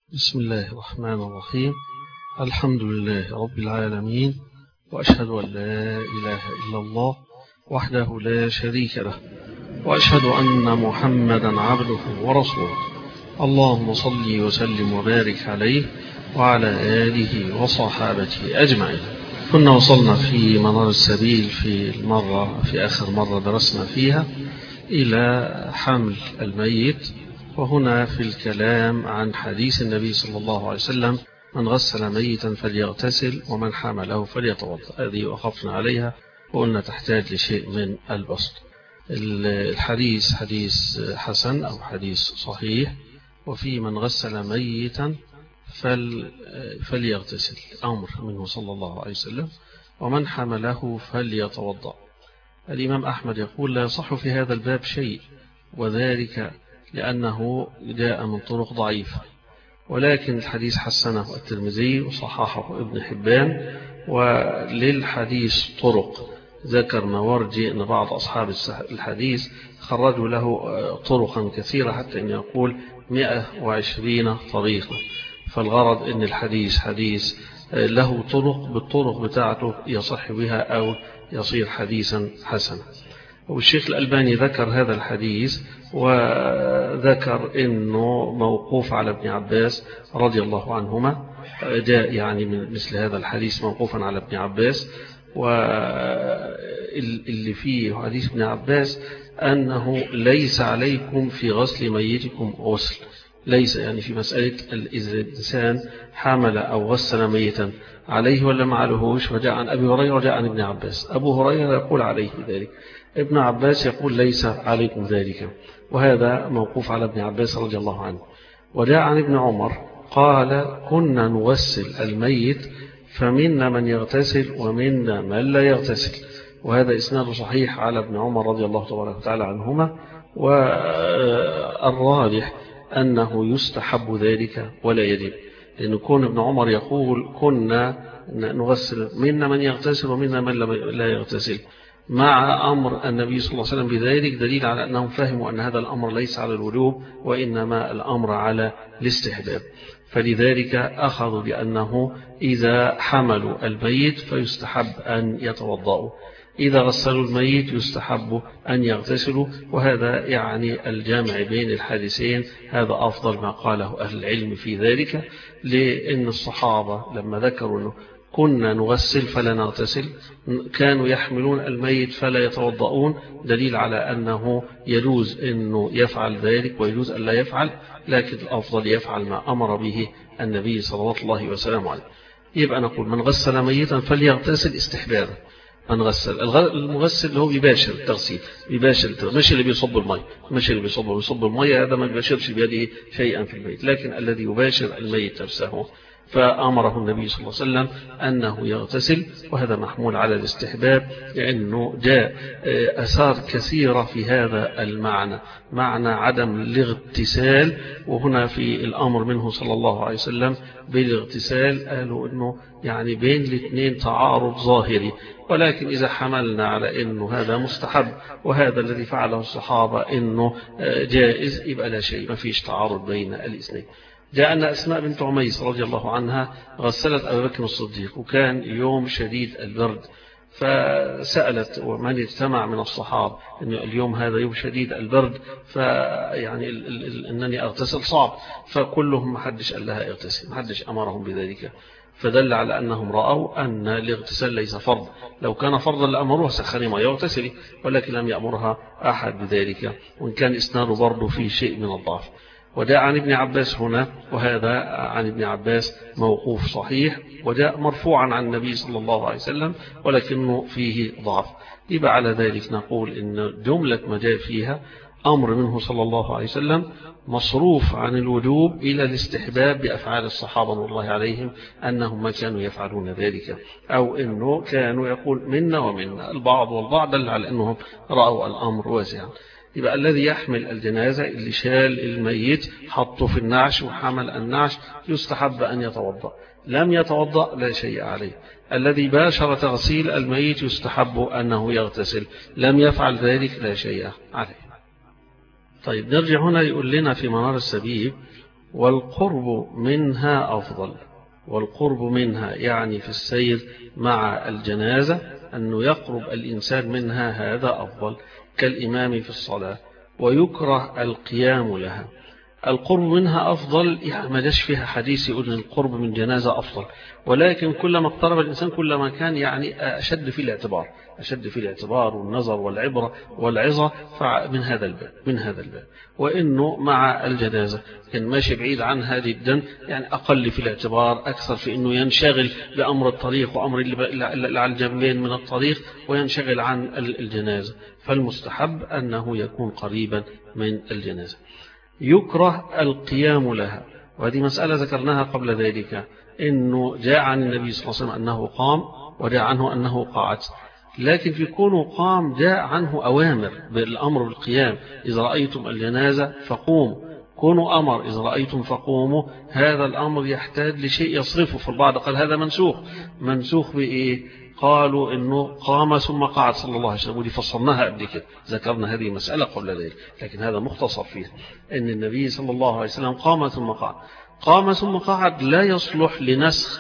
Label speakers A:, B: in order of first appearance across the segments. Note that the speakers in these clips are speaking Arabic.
A: بسم الله الرحمن الرحيم. الحمد لله رب العالمين، وأشهد أن لا إله إلا الله وحده لا شريك له، وأشهد أن محمدا عبده ورسوله. اللهم صل وسلم وبارك عليه وعلى آله وصحابته أجمعين. كنا وصلنا في منار السبيل في آخر مرة درسنا فيها إلى حمل الميت، وهنا في الكلام عن حديث النبي صلى الله عليه وسلم: من غسل ميتا فليغتسل ومن حمله فليتوضأ. هذه وقفنا عليها وقلنا تحتاج لشيء من البسط. الحديث حديث حسن أو حديث صحيح، وفي من غسل ميتا فليغتسل أمر منه صلى الله عليه وسلم، ومن حمله فليتوضأ. الإمام أحمد يقول: لا يصح في هذا الباب شيء، وذلك لأنه جاء من طرق ضعيفة، ولكن الحديث حسنه الترمذي وصححه ابن حبان. وللحديث طرق، ذكر مواردي أن بعض أصحاب الحديث خرجوا له طرقا كثيرة، حتى أن يقول 120 طريقا. فالغرض أن الحديث حديث له طرق، بالطرق بتاعته يصح بها أو يصير حديثا حسنا. والشيخ الألباني ذكر هذا الحديث وذكر أنه موقوف على ابن عباس رضي الله عنهما، جاء يعني من مثل هذا الحديث موقوفا على ابن عباس. واللي فيه حديث ابن عباس أنه ليس عليكم في غسل ميتكم غسل، ليس يعني في مسألة إذا الإنسان حمل أو غسل ميتا عليه ولا ما عليهوش. وجاء عن أبي هريرة وجاء عن ابن عباس. أبو هريرة يقول عليه ذلك، ابن عباس يقول ليس عليكم ذلك، وهذا موقوف على ابن عباس رضي الله عنه. وجاء عن ابن عمر قال: كنا نغسل الميت فمنا من يغتسل ومنا من لا يغتسل. وهذا إسناد صحيح على ابن عمر رضي الله تبارك وتعالى عنهما. والراجح أنه يستحب ذلك ولا يجب، لأن كون ابن عمر يقول كنا نغسل منا من يغتسل ومنا من لا يغتسل، مع أمر النبي صلى الله عليه وسلم بذلك، دليل على أنهم فهموا أن هذا الأمر ليس على الوجوب، وإنما الأمر على الاستحباب. فلذلك أخذوا بأنه إذا حملوا الميت فيستحب أن يتوضأوا، إذا غسلوا الميت يستحب أن يغتسلوا. وهذا يعني الجامع بين الحادثين، هذا أفضل ما قاله أهل العلم في ذلك. لأن الصحابة لما ذكروا أنه كنا نغسل فلا نغتسل، كانوا يحملون الميت فلا يتوضؤون، دليل على أنه يجوز أنه يفعل ذلك ويجوز أن لا يفعل، لكن الأفضل يفعل ما أمر به النبي صلى الله عليه وسلم. يبقى نقول: من غسل ميتا فليغتسل استحبابا. من غسل، المغسل اللي هو بيباشر التغسيل، مش اللي بيصب المية، مش اللي بيصب المية، هذا ما بيباشرش بيده شيئا في البيت، لكن الذي يباشر الميت نفسه. فأمره النبي صلى الله عليه وسلم أنه يغتسل، وهذا محمول على الاستحباب، لأنه جاء أثار كثيرة في هذا المعنى، معنى عدم الاغتسال. وهنا في الأمر منه صلى الله عليه وسلم بالاغتسال قالوا أنه يعني بين الاثنين تعارض ظاهري، ولكن إذا حملنا على أنه هذا مستحب وهذا الذي فعله الصحابة أنه جائز، يبقى لا شيء، ما فيش تعارض بين الاثنين. جاء أن أسماء بنت عميس رضي الله عنها غسلت أبا بكر الصديق، وكان يوم شديد البرد، فسألت ومن اجتمع من الصحابة أن اليوم هذا يوم شديد البرد، فيعني أنني أغتسل صعب، فكلهم ما حدش قال لها اغتسل، ما حدش أمرهم بذلك. فدل على أنهم رأوا أن الاغتسال ليس فرض، لو كان فرضا لأمروها سخني ما يغتسلي، ولكن لم يأمرها أحد بذلك، وإن كان إسناده برضه فيه شيء من الضعف. وجاء عن ابن عباس هنا، وهذا عن ابن عباس موقوف صحيح، وجاء مرفوعا عن النبي صلى الله عليه وسلم ولكنه فيه ضعف. يبقى على ذلك نقول إن جملة ما جاء فيها أمر منه صلى الله عليه وسلم مصروف عن الوجوب إلى الاستحباب بأفعال الصحابة رضي الله عليهم، أنهم ما كانوا يفعلون ذلك، أو أنه كانوا يقول منا ومنا، البعض والبعض، دل على أنهم رأوا الأمر واسعا. يبقى الذي يحمل الجنازة اللي شال الميت حطه في النعش وحمل النعش يستحب أن يتوضأ، لم يتوضأ لا شيء عليه. الذي باشر تغسيل الميت يستحب أنه يغتسل، لم يفعل ذلك لا شيء عليه. طيب نرجع هنا، يقول لنا في منار السبيل: والقرب منها أفضل. والقرب منها يعني في السير مع الجنازة أنه يقرب الإنسان منها، هذا أفضل كالإمام في الصلاة. ويكره القيام لها. القرب منها أفضل، يعني ما جاش فيها حديث يقول أن القرب من جنازة أفضل، ولكن كلما اقترب الإنسان كلما كان يعني أشد في الاعتبار، أشد في الاعتبار والنظر والعبرة والعظة من هذا الباب. وإنه مع الجنازة كان ماشي بعيد عنها جدا، يعني أقل في الاعتبار، أكثر في أنه ينشغل بأمر الطريق وأمر اللي على الجنبين من الطريق وينشغل عن الجنازة، فالمستحب أنه يكون قريبا من الجنازة. يكره القيام لها، وهذه مسألة ذكرناها قبل ذلك، إنه جاء عن النبي صلى الله عليه وسلم أنه قام، وجاء عنه أنه قعد، لكن في كونه قام جاء عنه أوامر بالأمر بالقيام. إذا رأيتم الجنازة فقوموا، كونوا أمر إذا رأيتم فقوموا، هذا الأمر يحتاج لشيء يصرفه. فالبعض قال هذا منسوخ بإيه؟ قالوا إنه قام ثم قعد صلى الله عليه وسلم، ودي فصلناها قبل كده، ذكرنا هذه مسألة قبل ذلك، لكن هذا مختصر فيها إن النبي صلى الله عليه وسلم قام ثم قعد. قام ثم قعد لا يصلح لنسخ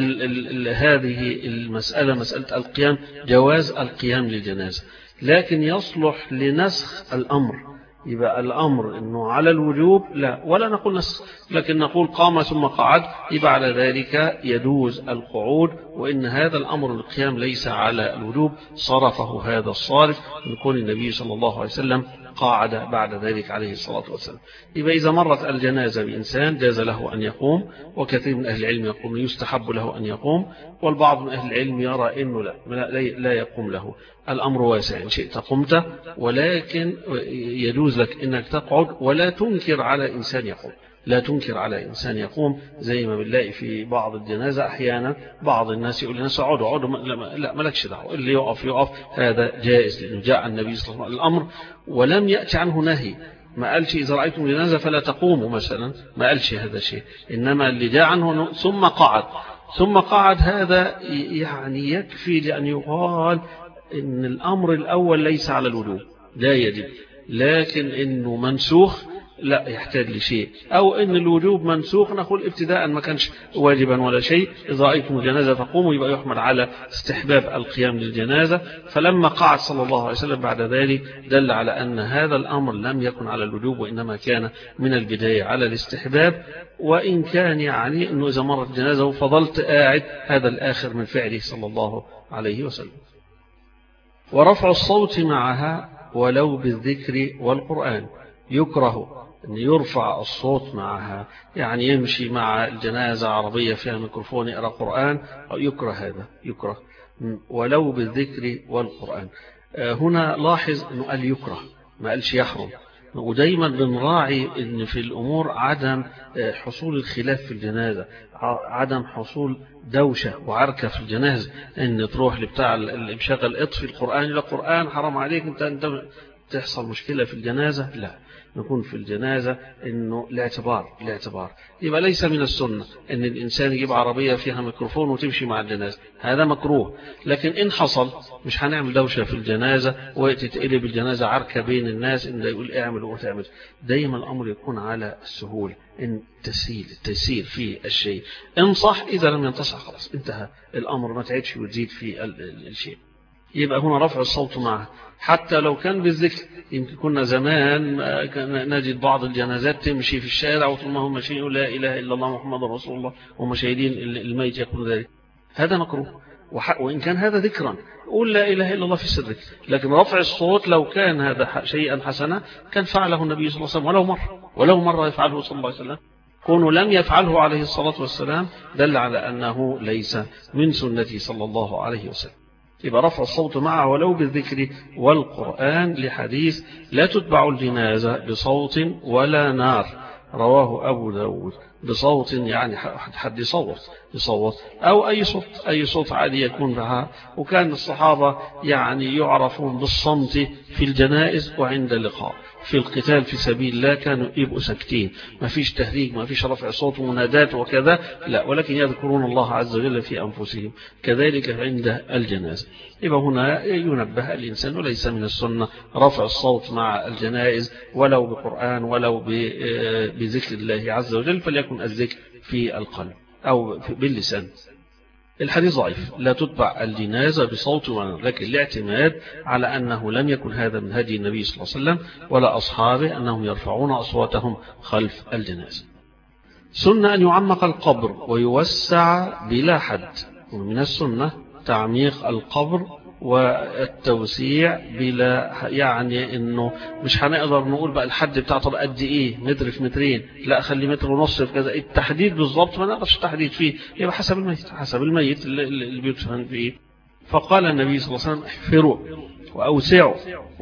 A: هذه المسألة، مسألة القيام، جواز القيام للجنازة، لكن يصلح لنسخ الأمر. يبقى الأمر أنه على الوجوب لا، ولا نقول نسخ، لكن نقول قام ثم قعد، يبقى على ذلك يجوز القعود، وإن هذا الأمر القيام ليس على الوجوب، صرفه هذا الصارف من كون النبي صلى الله عليه وسلم قاعد بعد ذلك عليه الصلاة والسلام. يبقى إذا مرت الجنازة بإنسان جاز له أن يقوم، وكثير من أهل العلم يقول يستحب له أن يقوم، والبعض من أهل العلم يرى أنه لا يقوم له. الأمر واسع، إن شئت قمت، ولكن يجوز لك أنك تقعد، ولا تنكر على إنسان يقوم، لا تنكر على إنسان يقوم، زي ما بنلاقي في بعض الجنازة أحيانا بعض الناس يقول للناس اقعدوا، لا مالكش دعوة، اللي يقف، هذا جائز، لأنه جاء النبي صلى الله عليه وسلم الأمر ولم يأتي عنه نهي. ما قالش إذا رأيتم جنازة فلا تقوموا مثلا، ما قالش هذا شيء، إنما اللي جاء عنه ثم قعد هذا يعني يكفي لأن يقال إن الأمر الأول ليس على الوجوب، لا يجب، لكن إنه منسوخ لا يحتاج لشيء، أو إن الوجوب منسوخ نقول ابتداء ما كانش واجبا ولا شيء. إذا رأيتم الجنازة فقوموا، يبقى يحمل على استحباب القيام للجنازة. فلما قعد صلى الله عليه وسلم بعد ذلك دل على أن هذا الأمر لم يكن على الوجوب، وإنما كان من البداية على الاستحباب، وإن كان يعني أنه إذا مرت الجنازة وفضلت قاعد، هذا الآخر من فعله صلى الله عليه وسلم. ورفع الصوت معها ولو بالذكر والقرآن، يكره أن يرفع الصوت معها، يعني يمشي مع الجنازة عربية فيها ميكروفون يقرأ قرآن، أو يكره، هذا يكره ولو بالذكر والقرآن. هنا لاحظ أنه قال يكره، ما قالش يحرم. ودايما بنراعي أن في الأمور عدم حصول الخلاف في الجنازة، عدم حصول دوشة وعركة في الجنازة، أن تروح لبتاع اللي مشغل اطفي القرآن إلى قرآن، حرام عليك أنت تحصل مشكلة في الجنازة. لا، نكون في الجنازة إنه الاعتبار. يبقى ليس من السنة إن الإنسان يجيب عربية فيها ميكروفون وتمشي مع الجنازة، هذا مكروه. لكن إن حصل مش هنعمل دوشة في الجنازة وتتقلب الجنازة عركة بين الناس إن يقول اعمل وتعمل. دايما الأمر يكون على السهول، إن التيسير في الشيء. انصح، إذا لم ينتصح خلاص انتهى الأمر، ما تعيدش وتزيد في الشيء. يبقى هنا رفع الصوت معه، حتى لو كان بالذكر. يمكن كنا زمان نجد بعض الجنازات تمشي في الشارع وثم هم ماشيين لا إله إلا الله محمد رسول الله، وهم شاهدين الميت يقول ذلك، هذا مكروه. وإن كان هذا ذكرا، قول لا إله إلا الله في سرك. لكن رفع الصوت لو كان هذا شيئا حسنا كان فعله النبي صلى الله عليه وسلم ولو مرة يفعله صلى الله عليه وسلم. كونه لم يفعله عليه الصلاة والسلام دل على أنه ليس من سنته صلى الله عليه وسلم. يبقى رفع الصوت معه ولو بالذكر والقرآن، لحديث لا تتبع الجنازة بصوت ولا نار، رواه أبو داود. بصوت يعني حد يصوت أو أي صوت عادي يكون بها. وكان الصحابة يعني يعرفون بالصمت في الجنائز وعند اللقاء، في القتال في سبيل الله كانوا يبقوا ساكتين، ما فيش تهريج، ما فيش رفع صوت ومنادات وكذا، لا، ولكن يذكرون الله عز وجل في أنفسهم. كذلك عند الجنازة. يبقى هنا ينبه الإنسان، وليس من السنة رفع الصوت مع الجنائز ولو بقرآن ولو بذكر الله عز وجل، فليكن الذكر في القلب أو باللسان. الحديث ضعيف، لا تتبع الجنازة بصوت لكن الاعتماد على أنه لم يكن هذا من هدي النبي صلى الله عليه وسلم ولا أصحابه أنهم يرفعون أصواتهم خلف الجنازة. سنة أن يعمق القبر ويوسع بلا حد، ومن السنة تعميق القبر والتوسيع بلا، يعني انه مش هنقدر نقول بقى الحد بتاعته بقى قد ايه، متر في مترين، لا خلي متر ونص في كذا، التحديد بالظبط ما نقدرش التحديد فيه، يبقى حسب الميت اللي بيدفن فيه. فقال النبي صلى الله عليه وسلم احفروا واوسعوا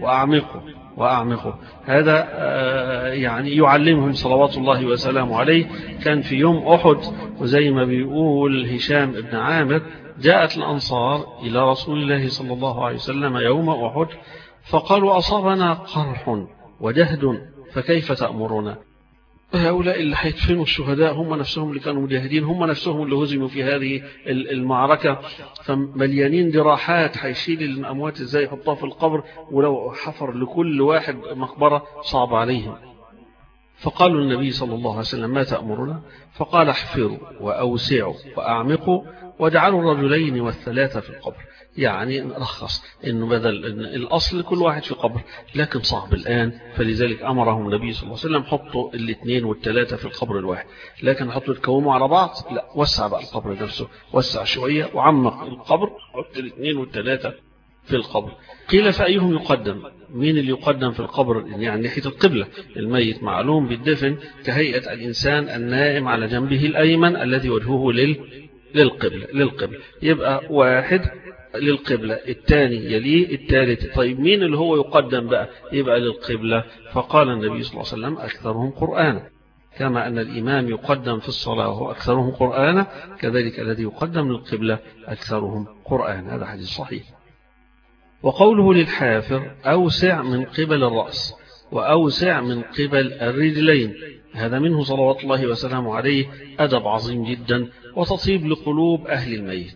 A: واعمقوا. هذا يعني يعلمهم صلوات الله وسلامه عليه. كان في يوم أحد، وزي ما بيقول هشام بن عامر، جاءت الأنصار إلى رسول الله صلى الله عليه وسلم يوم أحد فقالوا أصابنا قرح وجهد فكيف تأمرنا؟ هؤلاء اللي هيدفنوا الشهداء هم نفسهم اللي كانوا مجاهدين، هم نفسهم اللي هزموا في هذه المعركة، فمليانين جراحات، هيشيل الأموات ازاي يحطها في القبر، ولو حفر لكل واحد مقبرة صعب عليهم. فقالوا النبي صلى الله عليه وسلم ما تأمرنا؟ فقال احفروا وأوسعوا وأعمقوا واجعلوا الرجلين والثلاثة في القبر. يعني نرخص انه بدل إن الاصل كل واحد في قبر، لكن صعب الان، فلذلك امرهم النبي صلى الله عليه وسلم حطوا الاثنين والثلاثه في القبر الواحد. لكن حطوا يتكوموا على بعض، لا، وسع بقى القبر نفسه، وسع شويه وعمق القبر، حط الاثنين والثلاثه في القبر. قيل فايهم يقدم؟ مين اللي يقدم في القبر؟ يعني ناحيه القبله. الميت معلوم بالدفن كهيئه الانسان النائم على جنبه الايمن الذي وجهه للقبله، يبقى واحد للقبلة، الثاني يليه، الثالث. طيب مين اللي هو يقدم بقى؟ يبقى للقبلة. فقال النبي صلى الله عليه وسلم أكثرهم قرآنا، كما أن الإمام يقدم في الصلاة وهو أكثرهم قرآنا، كذلك الذي يقدم للقبلة أكثرهم قرآنا. هذا حديث صحيح. وقوله للحافر أوسع من قبل الرأس وأوسع من قبل الرجلين، هذا منه صلوات الله وسلامه عليه أدب عظيم جدا، وتطيب لقلوب أهل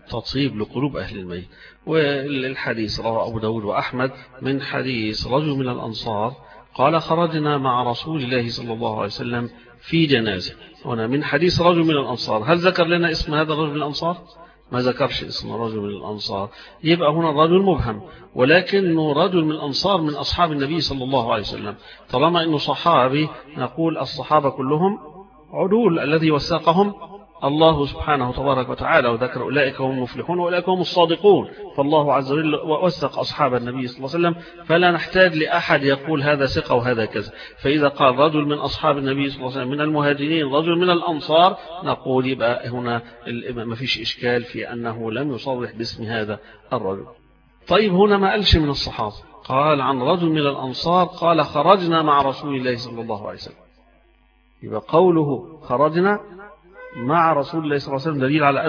A: الميت. والحديث رواه أبو داود وأحمد من حديث رجل من الأنصار قال خرجنا مع رسول الله صلى الله عليه وسلم في جنازة. هنا من حديث رجل من الأنصار، هل ذكر لنا اسم هذا الرجل من الأنصار؟ ما ذكرش اسم رجل من الأنصار، يبقى هنا الرجل مبهم، ولكنه رجل من الأنصار من أصحاب النبي صلى الله عليه وسلم. طالما أنه صحابي نقول الصحابة كلهم عدول، الذي وثقهم الله سبحانه تبارك وتعالى، وذكر أولئك هم المفلحون وأولئك هم الصادقون. فالله عز وجل وثق أصحاب النبي صلى الله عليه وسلم، فلا نحتاج لأحد يقول هذا ثقة وهذا كذا. فإذا قال رجل من أصحاب النبي صلى الله عليه وسلم من المهاجرين رجل من الأنصار، نقول يبقى هنا ما فيش إشكال في أنه لم يصرح باسم هذا الرجل. طيب هنا ما قالش من الصحابة، قال عن رجل من الأنصار قال خرجنا مع رسول الله صلى الله عليه وسلم، يبقى قوله خرجنا مع رسول الله صلى الله عليه وسلم دليل على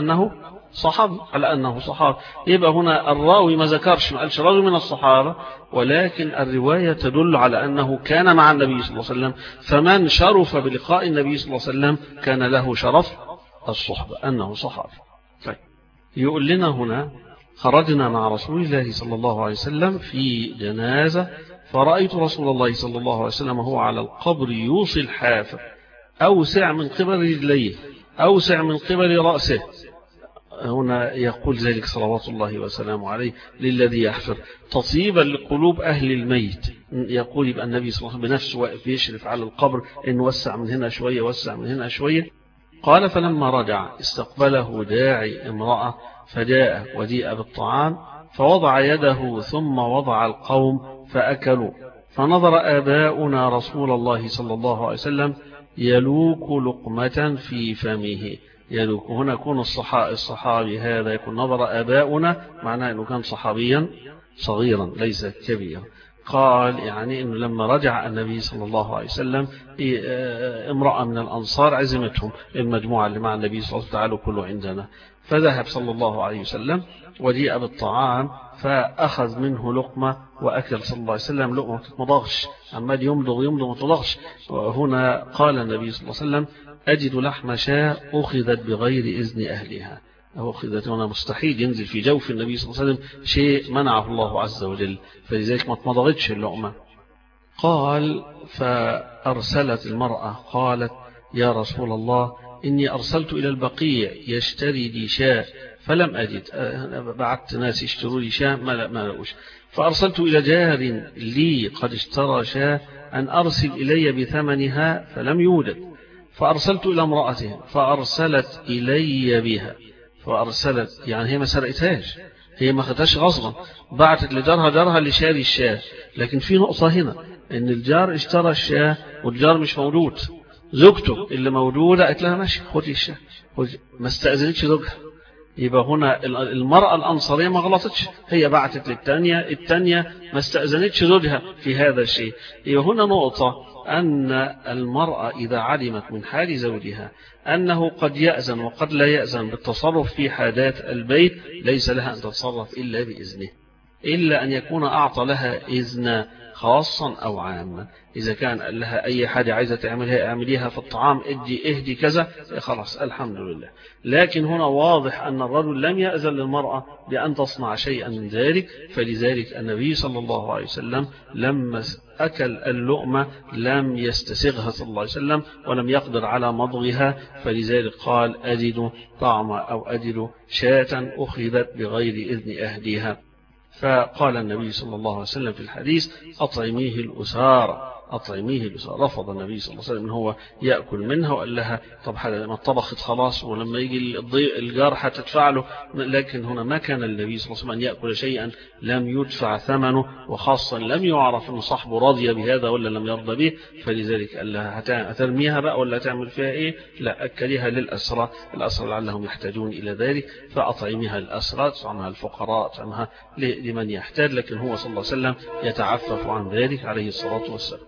A: أنه صحابي، يبقى هنا الراوي ما ذكرش، ما قالش رجل من الصحابة، ولكن الرواية تدل على أنه كان مع النبي صلى الله عليه وسلم، فمن شرف بلقاء النبي صلى الله عليه وسلم كان له شرف الصحبة أنه صحابي. طيب يقول لنا هنا خرجنا مع رسول الله صلى الله عليه وسلم في جنازة فرأيت رسول الله صلى الله عليه وسلم هو على القبر يوصي الحافر أوسع من قبل رجليه أوسع من قبل رأسه. هنا يقول ذلك صلوات الله وسلامه عليه للذي يحفر تطيبا لقلوب أهل الميت. يقول يبقى النبي صلى الله عليه وسلم بنفسه واقف يشرف على القبر إن وسع من هنا شوية وسع من هنا شوية. قال فلما رجع استقبله داعي امرأة فجاء وديء بالطعام فوضع يده ثم وضع القوم فأكلوا، فنظر آباؤنا رسول الله صلى الله عليه وسلم يلوك لقمة في فمه. يلوك هنا يكون الصحابي هذا يكون نظر آباؤنا، معناه أنه كان صحابيا صغيرا ليس كبيرا. قال يعني إنه لما رجع النبي صلى الله عليه وسلم امرأة من الأنصار عزمتهم المجموعة اللي مع النبي صلى الله عليه وسلم كله عندنا، فذهب صلى الله عليه وسلم وجيء بالطعام فأخذ منه لقمة وأكل صلى الله عليه وسلم لقمة ما تتمضغش، عمال يمضغ ما تتمضغش. وهنا قال النبي صلى الله عليه وسلم أجد لحم شاة أخذت بغير إذن أهلها، أو أخذت هنا مستحيل ينزل في جوف النبي صلى الله عليه وسلم شيء منعه الله عز وجل، فلذلك ما تمضغتش اللقمة. قال فأرسلت المرأة قالت يا رسول الله إني أرسلت إلى البقيع يشتري لي شاة فلم أجد، بعت ناس يشتروا لي شاة ما لقوش، فأرسلت إلى جار لي قد اشترى شاة أن أرسل إلي بثمنها فلم يوجد، فأرسلت إلى امرأته فأرسلت إلي بها، فأرسلت يعني هي ما سرقتهاش، هي ما خدتهاش غصبا، بعتت لجارها اللي شاري الشاة. لكن في نقطة هنا ان الجار اشترى الشاة والجار مش موجود، زوجته اللي موجودة قالت لها ماشي خدي الشاة، ما استأذنتش زوجها. يبقى هنا المرأة الأنصارية ما غلطتش، هي بعتت التانية ما استأذنتش زوجها في هذا الشيء. يبقى هنا نقطة أن المرأة إذا علمت من حال زوجها أنه قد يأذن وقد لا يأذن بالتصرف في حاجات البيت ليس لها أن تتصرف إلا بإذنه، إلا أن يكون أعطى لها إذنا خاصا أو عاما. إذا كان لها أي حاجة عايزة تعملها اعمليها في الطعام، اهدي كذا، خلاص الحمد لله. لكن هنا واضح أن الرجل لم يأذن للمرأة بأن تصنع شيئا من ذلك، فلذلك النبي صلى الله عليه وسلم لما أكل اللقمة لم يستسغها صلى الله عليه وسلم ولم يقدر على مضغها، فلذلك قال أجد طعم أو أجد شاة أخذت بغير إذن أهلها. فقال النبي صلى الله عليه وسلم في الحديث أطعميه الأسارة، رفض النبي صلى الله عليه وسلم ان هو يأكل منها، وقال لها طب ما اتطبخت خلاص ولما يجي الجار هتدفع له. لكن هنا ما كان النبي صلى الله عليه وسلم أن يأكل شيئا لم يدفع ثمنه، وخاصة لم يعرف ان صاحبه راضي بهذا ولا لم يرضى به، فلذلك قال لها هترميها بقى ولا تعمل فيها ايه؟ لا، أكلها للأسرى لعلهم يحتاجون إلى ذلك، فأطعمها الأسرى، تطعمها الفقراء، تطعمها لمن يحتاج. لكن هو صلى الله عليه وسلم يتعفف عن ذلك عليه الصلاة والسلام.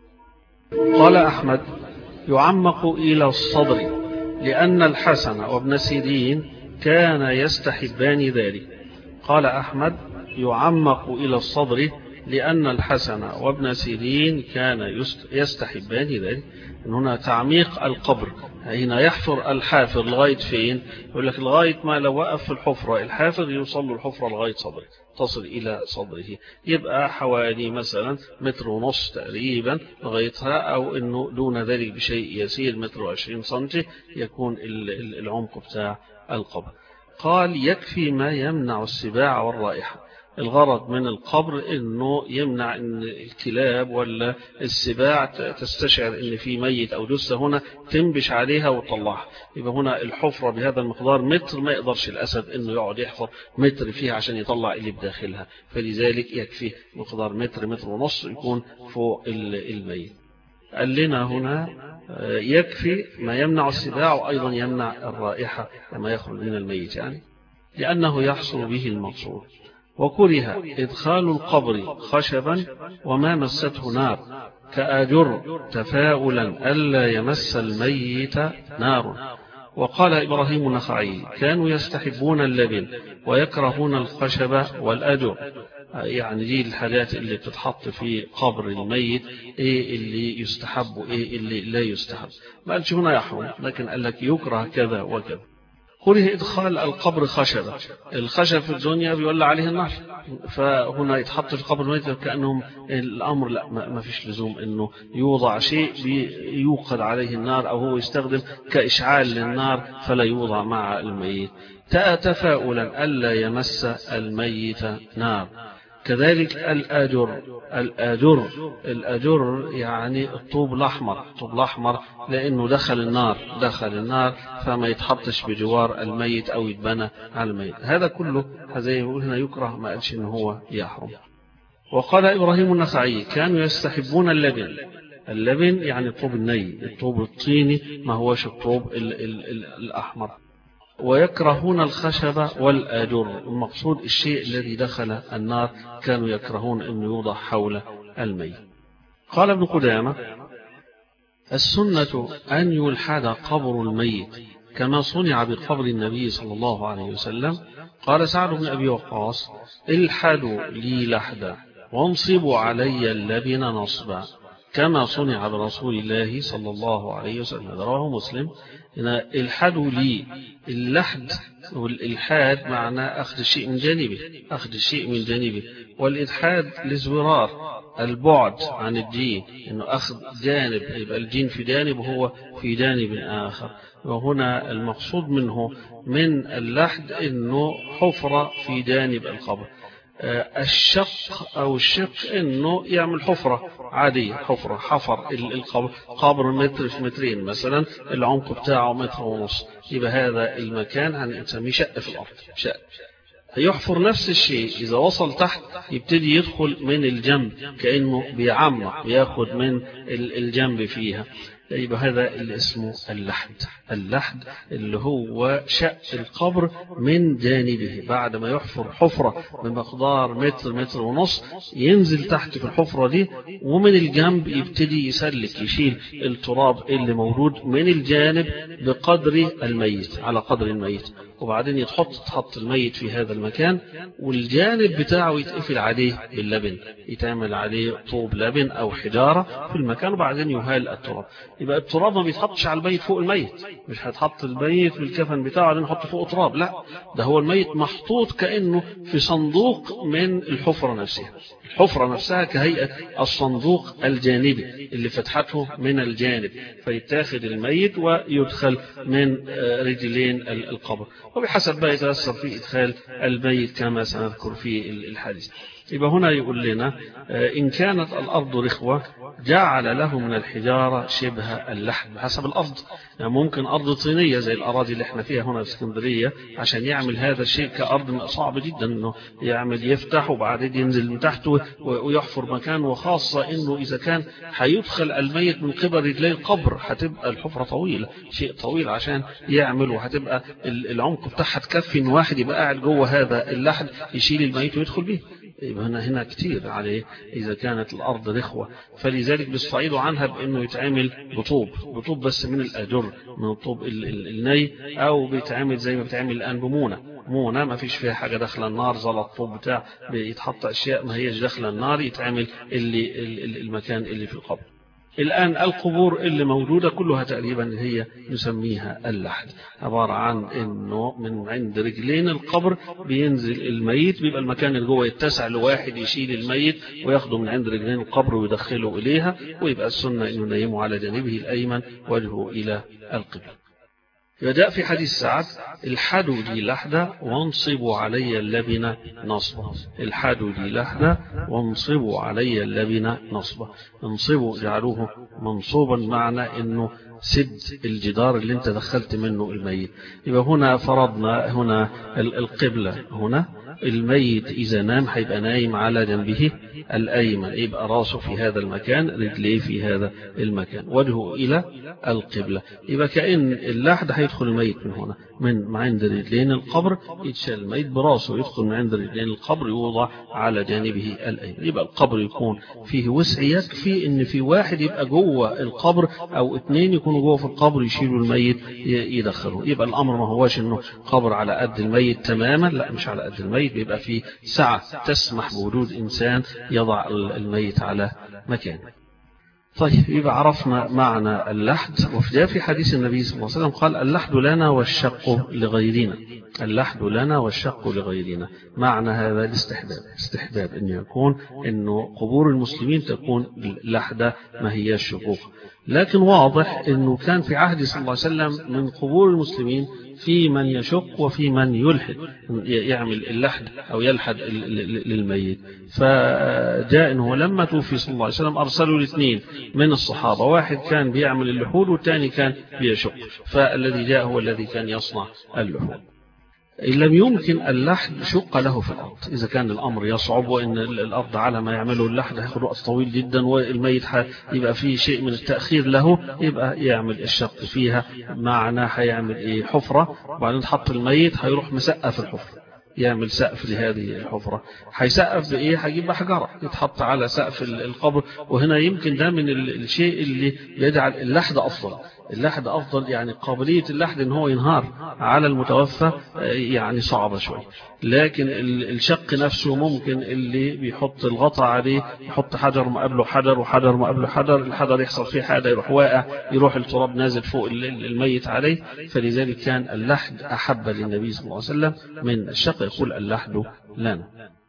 A: قال أحمد يعمق إلى الصدر لأن الحسن وابن سيرين كان يستحبان ذلك. قال أحمد يعمق إلى الصدر لأن الحسن وابن سيرين كان يستحبان ذلك. هنا تعميق القبر، هنا يحفر الحافر لغاية فين؟ يقول لك لغاية ما لو وقف في الحفرة الحافر يوصل له الحفرة لغاية صدره، تصل إلى صدره، يبقى حوالي مثلا 1.5 متر تقريبا لغايتها، أو أنه دون ذلك بشيء يسير 1.20 سنتي يكون العمق بتاع القبر. قال يكفي ما يمنع السباع والرائحة. الغرض من القبر انه يمنع ان الكلاب ولا السباع تستشعر ان في ميت او جثه هنا تنبش عليها وتطلعها. يبقى هنا الحفره بهذا المقدار متر، ما يقدرش الاسد انه يقعد يحفر متر فيها عشان يطلع اللي بداخلها، فلذلك يكفي مقدار 1.5 متر يكون فوق الميت. قال لنا هنا يكفي ما يمنع السباع وأيضا يمنع الرائحة لما يخرج من الميت، يعني لأنه يحصل به المقصود. وكره إدخال القبر خشبا وما مسته نار كآجر تفاؤلا ألا يمس الميت نار. وقال إبراهيم النخعي كانوا يستحبون اللبن ويكرهون الخشب والأجر، يعني دي الحاجات اللي بتتحط في قبر الميت، ايه اللي يستحب وايه اللي لا يستحب. ما قالش هنا يحرم، لكن قال لك يكره كذا وكذا. كره إدخال القبر خشبة، الخشب في الدنيا بيولع عليه النار، فهنا يتحط في قبر الميت كأنهم الأمر لا، ما فيش لزوم أنه يوضع شيء يوقد عليه النار أو هو يستخدم كإشعال للنار، فلا يوضع مع الميت تفاؤلا ألا يمس الميت نار. كذلك الأجر يعني الطوب الأحمر لأنه دخل النار فما يتحطش بجوار الميت أو يتبنى على الميت. هذا كله زي ما يقول هنا يكره، ما قالش إنه هو يحرم. وقال إبراهيم النخعي كانوا يستحبون اللبن يعني الطوب الني، الطوب الطيني، ما هوش الطوب الأحمر. ويكرهون الخشب والآجر، المقصود الشيء الذي دخل النار كانوا يكرهون أن يوضع حول الميت. قال ابن قدامة: السنة أن يلحد قبر الميت كما صنع بقبر النبي صلى الله عليه وسلم. قال سعد بن أبي وقاص: الحدوا لي لحدا وانصبوا علي اللبن نصبا كما صنع برسول الله صلى الله عليه وسلم. رواه مسلم. الحدوا لي، اللحد والإلحاد معنى أخذ الشيء من جانبه، أخذ الشيء من جانبه، والإلحاد للزرار، البعد عن الدين، إنه أخذ جانب، يبقى الدين في جانب وهو في جانب آخر. وهنا المقصود منه من اللحد إنه حفرة في جانب القبر. الشق أو الشق إنه يعمل حفرة عادية، حفرة حفر القبر، قبر متر في مترين مثلا، العمق بتاعه 1.5 متر، يبقى هذا المكان هنسميه شق في الأرض، شق. يحفر نفس الشيء، إذا وصل تحت يبتدي يدخل من الجنب كأنه بيعمق، بياخد من الجنب فيها، يبقى هذا اللي اسمه اللحد. اللحد اللي هو شق القبر من جانبه، بعد ما يحفر حفرة بمقدار متر، متر ونص، ينزل تحت في الحفرة دي، ومن الجنب يبتدي يسلك، يشيل التراب اللي موجود من الجانب بقدر الميت، على قدر الميت، وبعدين تحط الميت في هذا المكان، والجانب بتاعه يتقفل عليه باللبن، يتعمل عليه طوب لبن أو حجارة في المكان، وبعدين يهال التراب. يبقى التراب ما بيتحطش على الميت فوق الميت، مش هتحط الميت بالكفن بتاعه بعدين نحط فوق تراب، لا، ده هو الميت محطوط كأنه في صندوق من الحفرة نفسها. الحفرة نفسها كهيئة الصندوق الجانبي اللي فتحته من الجانب، فيتاخد الميت ويدخل من رجلين القبر، وبحسب ما يتأثر في إدخال الميت كما سنذكر في الحديث. يبقى هنا يقول لنا: إن كانت الأرض رخوة جعل له من الحجارة شبه اللحد بحسب الأرض. يعني ممكن أرض طينية زي الأراضي اللي احنا فيها هنا في اسكندرية، عشان يعمل هذا الشيء كأرض صعب جدا إنه يعمل، يفتح وبعدين ينزل من تحته ويحفر مكان، وخاصة إنه إذا كان هيدخل الميت من قبل رجلي القبر هتبقى الحفرة طويلة، شيء طويل عشان يعمل، وهتبقى العمق بتاعها تكفي إن واحد يبقى قاعد جوه هذا اللحد يشيل الميت ويدخل به. يبقى هنا كتير عليه إذا كانت الأرض رخوة، فلذلك بيستعيدوا عنها بأنه يتعمل بطوب بس من الأجر، من الطوب الني، أو بيتعمل زي ما بيتعمل الآن بمونة ما فيش فيها حاجة داخل النار، زلط الطوب بتاع بيتحط أشياء ما هيش داخل النار، يتعمل المكان اللي في القبر. الآن القبور اللي موجودة كلها تقريبا هي نسميها اللحد، عبارة عن إنه من عند رجلين القبر بينزل الميت، بيبقى المكان اللي جوه يتسع لواحد يشيل الميت وياخده من عند رجلين القبر ويدخله إليها، ويبقى السنة إنه نيمه على جانبه الأيمن وجهه إلى القبلة. يجاء في حديث سعد: الحدوا لي لحدا وانصبوا علي اللبن نصبا. الحدوا لي لحدا وانصبوا علي اللبن نصبا. انصبوا جعلوه منصوبا، معنى انه سد الجدار اللي انت دخلت منه الميت. يبقى هنا فرضنا هنا القبلة، هنا الميت إذا نام هيبقى نايم على جنبه الأيمن، يبقى راسه في هذا المكان، رجليه في هذا المكان، وجهه إلى القبلة. يبقى كأن اللحد هيدخل الميت من هنا، من عند رجلين القبر، يتشال الميت براسه، يدخل من عند رجلين القبر، يوضع على جانبه الأيمن. يبقى القبر يكون فيه وسع، يكفي إن في واحد يبقى جوه القبر أو 2 يكونوا جوه في القبر يشيلوا الميت يدخلوا. يبقى الأمر ما هواش إنه قبر على قد الميت تماما، لا، مش على قد الميت، بيبقى فيه سعة تسمح بوجود إنسان يضع الميت على مكانه. طيب، يبقى عرفنا معنى اللحد. وفي في حديث النبي صلى الله عليه وسلم قال: اللحد لنا والشق لغيرنا. اللحد لنا والشق لغيرنا، معنى هذا الاستحباب أن يكون إنه قبور المسلمين تكون لحدة ما هي الشقوق. لكن واضح أنه كان في عهد صلى الله عليه وسلم من قبور المسلمين في من يشق وفي من يلحد، يعمل اللحد أو يلحد للميت. فجاء أنه لما توفي صلى الله عليه وسلم أرسلوا الاثنين من الصحابة، واحد كان بيعمل اللحود والثاني كان بيشق، فالذي جاء هو الذي كان يصنع اللحود. إن لم يمكن اللحد شق له في الأرض، إذا كان الأمر يصعب وإن الأرض على ما يعمله اللحد هياخد وقت طويل جدا، والميت يبقى فيه شيء من التأخير له، يبقى يعمل الشق فيها، معناه هيعمل حفرة، وبعدين تحط الميت هيروح مسقف الحفرة، يعمل سقف لهذه الحفرة. هيسقف بإيه؟ هيجيب حجرة يتحط على سقف القبر. وهنا يمكن ده من الشيء اللي يجعل اللحد أفضل. اللحد أفضل، يعني قابلية اللحد إن هو ينهار على المتوفى يعني صعبة شوية. لكن الشق نفسه ممكن اللي بيحط الغطاء عليه يحط حجر مقابله حجر وحجر مقابله حجر، الحجر يحصل فيه حاجة يروح واقع، يروح التراب نازل فوق الميت عليه. فلذلك كان اللحد أحب للنبي صلى الله عليه وسلم من الشق. يقول اللحد لنا.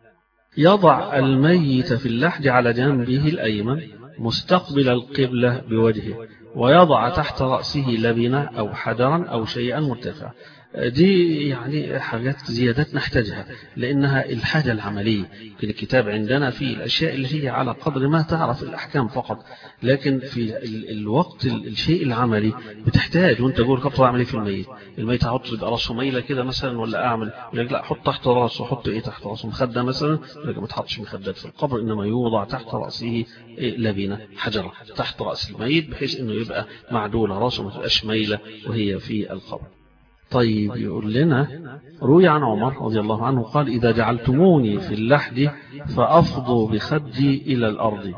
A: يضع الميت في اللحد على جنبه الأيمن مستقبل القبلة بوجهه، ويضع تحت رأسه لبنة أو حجرا أو شيئا مرتفع. دي يعني حاجات زيادات نحتاجها لأنها الحاجة العملية. في الكتاب عندنا في الأشياء اللي هي على قدر ما تعرف الأحكام فقط، لكن في الوقت الشيء العملي بتحتاج. وانت تقول كيف أعمل ايه في الميت هحط يبقى راسه ميلة كده مثلا ولا أعمل؟ لا، حط تحت راسه. حط ايه تحت راسه؟ مخدة مثلا؟ لكن ما تحطش مخدات في القبر، إنما يوضع تحت رأسه لبنة حجرة تحت رأس الميت بحيث إنه يبقى معدولة راسه ما تبقاش ميلة وهي في القبر. طيب يقول لنا روي عن عمر رضي الله عنه قال إذا جعلتموني في اللحد فأفضوا بخدي إلى الأرض.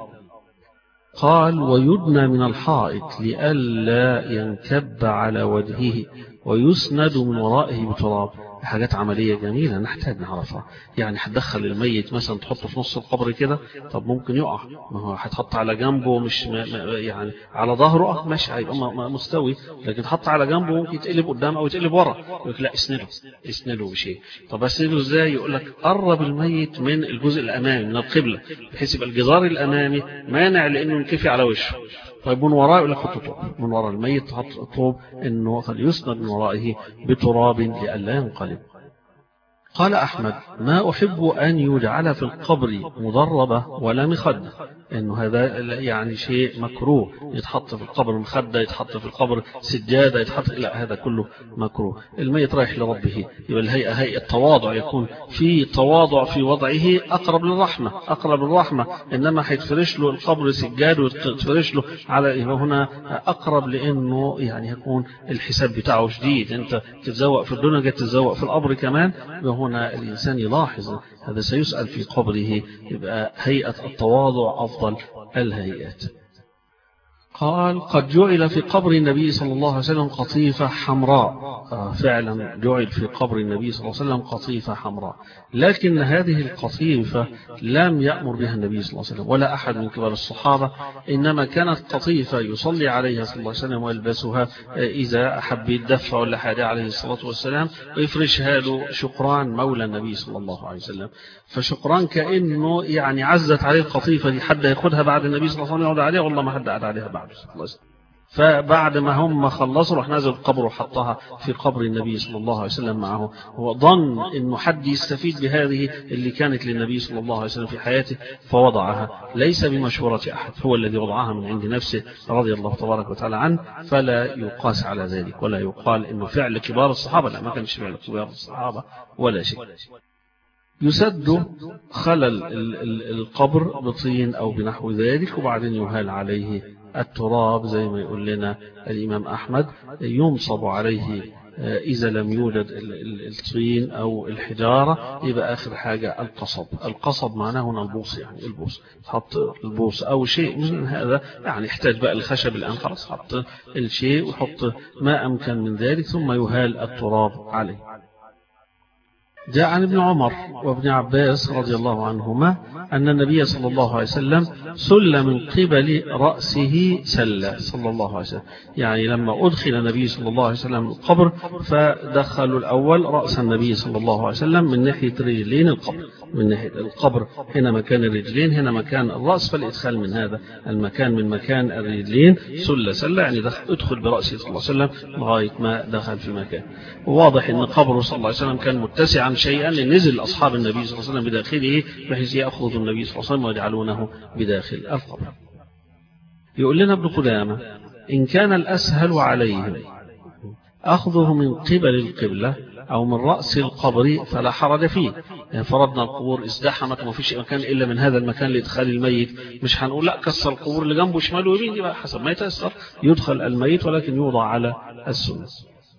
A: قال ويدنى من الحائط لئلا ينكب على وجهه ويسند من ورائه بتراب. حاجات عملية جميلة نحتاج نعرفها. يعني هتدخل الميت مثلا تحطه في نص القبر كده، طب ممكن يقع، ما هو هتحط على جنبه مش يعني على ظهره ماشي هيبقى مستوي، لكن تحط على جنبه ممكن يتقلب قدام او يتقلب ورا. يقول لك لا اسنده بشيء. طب اسنده ازاي؟ يقول لك قرب الميت من الجزء الامامي من القبلة بحيث يبقى الجدار الامامي مانع لانه ينكفي على وشه. طيب من وراه يقول لك حط طوب من وراء الميت، حط طوب انه يسند من ورائه بتراب لئلا ينقلب. قال أحمد ما أحب أن يجعل في القبر مضربة ولا مخدة، إنه هذا يعني شيء مكروه. يتحط في القبر مخدة، يتحط في القبر سجادة، يتحط، لا هذا كله مكروه. الميت رايح لربه، يبقى الهيئة هيئة تواضع، يكون في تواضع في وضعه أقرب للرحمة. إنما هيتفرش له القبر سجاد ويتفرش له على هنا أقرب، لأنه يعني يكون الحساب بتاعه شديد. أنت تتزوق في الدنيا جاي تتزوق في القبر كمان. هنا الإنسان يلاحظ هذا سيسأل في قبره، يبقى هيئة التواضع أفضل الهيئات. قال قد جعل في قبر النبي صلى الله عليه وسلم قطيفة حمراء. فعلا جعل في قبر النبي صلى الله عليه وسلم قطيفة حمراء، لكن هذه القطيفة لم يأمر بها النبي صلى الله عليه وسلم ولا أحد من كبار الصحابة، إنما كانت قطيفة يصلي عليها صلى الله عليه وسلم ويلبسها إذا أحب يدفع ولا حاجة عليه الصلاة والسلام، ويفرشها له شقران مولى النبي صلى الله عليه وسلم. فشقران كأنه يعني عزت عليه القطيفة دي، حد ياخدها بعد النبي صلى الله عليه وسلم يقعد عليها؟ والله ما حد قعد عليها بعد. فبعد ما هم خلصوا راح نازل القبر وحطها في قبر النبي صلى الله عليه وسلم معه. هو ظن انه حد يستفيد بهذه اللي كانت للنبي صلى الله عليه وسلم في حياته فوضعها، ليس بمشورة احد، هو الذي وضعها من عند نفسه رضي الله تبارك وتعالى عنه. فلا يقاس على ذلك ولا يقال انه فعل كبار الصحابة، لا ما كانش فعل كبار الصحابة ولا شيء. يسد خلل القبر بطين أو بنحو ذلك، وبعدين يهال عليه التراب زي ما يقول لنا الإمام أحمد، ينصب عليه إذا لم يوجد الطين أو الحجارة. يبقى آخر حاجة القصب معناه هنا البوص، يعني البوص، حط البوص أو شيء من هذا، يعني يحتاج بقى الخشب الآن خلاص، حط الشيء وحط ما أمكن من ذلك ثم يهال التراب عليه. جاء عن ابن عمر وابن عباس رضي الله عنهما أن النبي صلى الله عليه وسلم سل من قبل رأسه سلة صلى الله عليه وسلم. يعني لما أدخل النبي صلى الله عليه وسلم القبر فدخلوا الأول رأس النبي صلى الله عليه وسلم من ناحية رجلين القبر، من ناحية القبر هنا مكان الرجلين هنا مكان الرأس، فالإدخال من هذا المكان من مكان الرجلين سلة، يعني ادخل برأسه صلى الله عليه وسلم لغاية ما دخل في مكان. وواضح أن قبره صلى الله عليه وسلم كان متسعا شيئا، نزل أصحاب النبي صلى الله عليه وسلم بداخله بحيث يأخذ النبي صلى الله عليه وسلم ويجعلونه بداخل القبر. يقول لنا ابن قدامة إن كان الأسهل عليهم أخذه من قبل القبلة أو من رأس القبر فلا حرج فيه. يعني فرضنا القبور ازدحمت وما فيش مكان إلا من هذا المكان لإدخال الميت، مش هنقول لا كسر القبور اللي جنبه شمال ويمين، يبقى حسب ما يتأثر يدخل الميت، ولكن يوضع على السنة.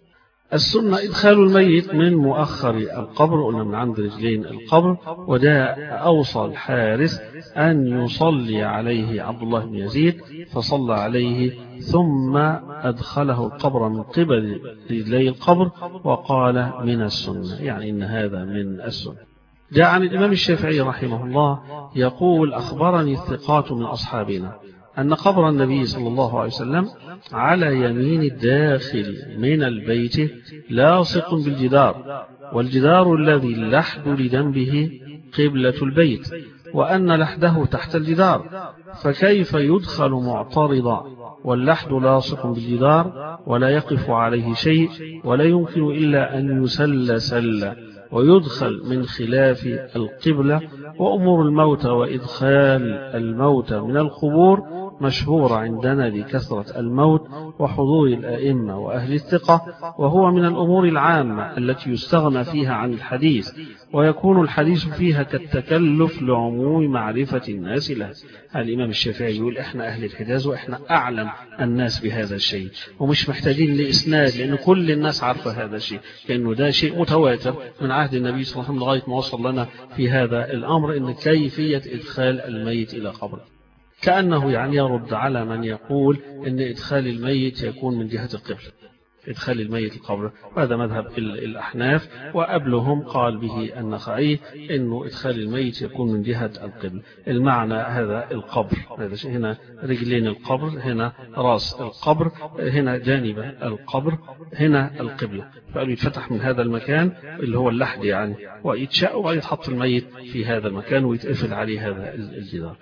A: السنة إدخال الميت من مؤخر القبر، قلنا من عند رجلين القبر. وده أوصى الحارث أن يصلي عليه عبد الله بن يزيد، فصلى عليه ثم أدخله القبر من قبل رجلي القبر، وقال من السنة، يعني إن هذا من السنة. جاء عن الإمام الشافعي رحمه الله يقول: أخبرني الثقات من أصحابنا أن قبر النبي صلى الله عليه وسلم على يمين الداخل من البيت لاصق بالجدار، والجدار الذي اللحد لجنبه قبلة البيت، وأن لحده تحت الجدار، فكيف يدخل معترضا واللحد لاصق بالجدار ولا يقف عليه شيء، ولا يمكن إلا أن يسل سلة ويدخل من خلاف القبلة. وأمور الموتى وإدخال الموتى من القبور مشهورة عندنا لكثرة الموت وحضور الأئمة وأهل الثقة، وهو من الأمور العامة التي يستغنى فيها عن الحديث، ويكون الحديث فيها كالتكلف لعموم معرفة الناس له. الإمام الشافعي يقول: إحنا أهل الحجاز وإحنا أعلم الناس بهذا الشيء، ومش محتاجين لإسناد، لأن كل الناس عارفة هذا الشيء، لأنه ده شيء متواتر من عهد النبي صلى الله عليه وسلم لغاية ما وصل لنا في هذا الأمر، إن كيفية إدخال الميت إلى قبره. كأنه يعني يرد على من يقول إن إدخال الميت يكون من جهة القبلة، إدخال الميت القبر، وهذا مذهب الأحناف، وقبلهم قال به النخعي إنه إدخال الميت يكون من جهة القبلة. المعنى هذا القبر، هذا هنا رجلين القبر، هنا رأس القبر، هنا جانب القبر، هنا القبلة، فقالوا يتفتح من هذا المكان اللي هو اللحد يعني، ويتشق ويتحط الميت في هذا المكان ويتقفل عليه هذا الجدار.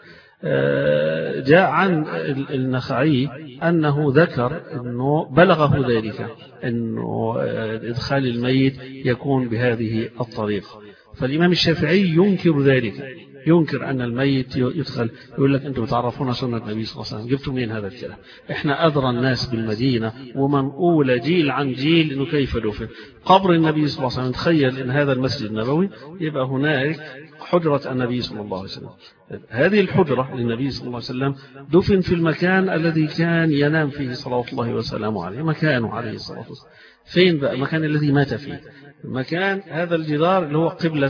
A: جاء عن النخعي أنه ذكر أنه بلغه ذلك أنه إدخال الميت يكون بهذه الطريقة، فالإمام الشافعي ينكر ذلك، ينكر أن الميت يدخل. يقول لك: أنتم تعرفون سنة النبي صلى الله عليه وسلم، جبتوا منين هذا الكلام؟ إحنا أدرى الناس بالمدينة ومنقول جيل عن جيل أنه كيف دفن قبر النبي صلى الله عليه وسلم. تخيل أن هذا المسجد النبوي يبقى هناك حجرة النبي صلى الله عليه وسلم، هذه الحجرة للنبي صلى الله عليه وسلم دفن في المكان الذي كان ينام فيه صلوات الله وسلامه عليه، مكانه عليه الصلاة والسلام. فين بقى المكان الذي مات فيه؟ مكان هذا الجدار اللي هو قبلة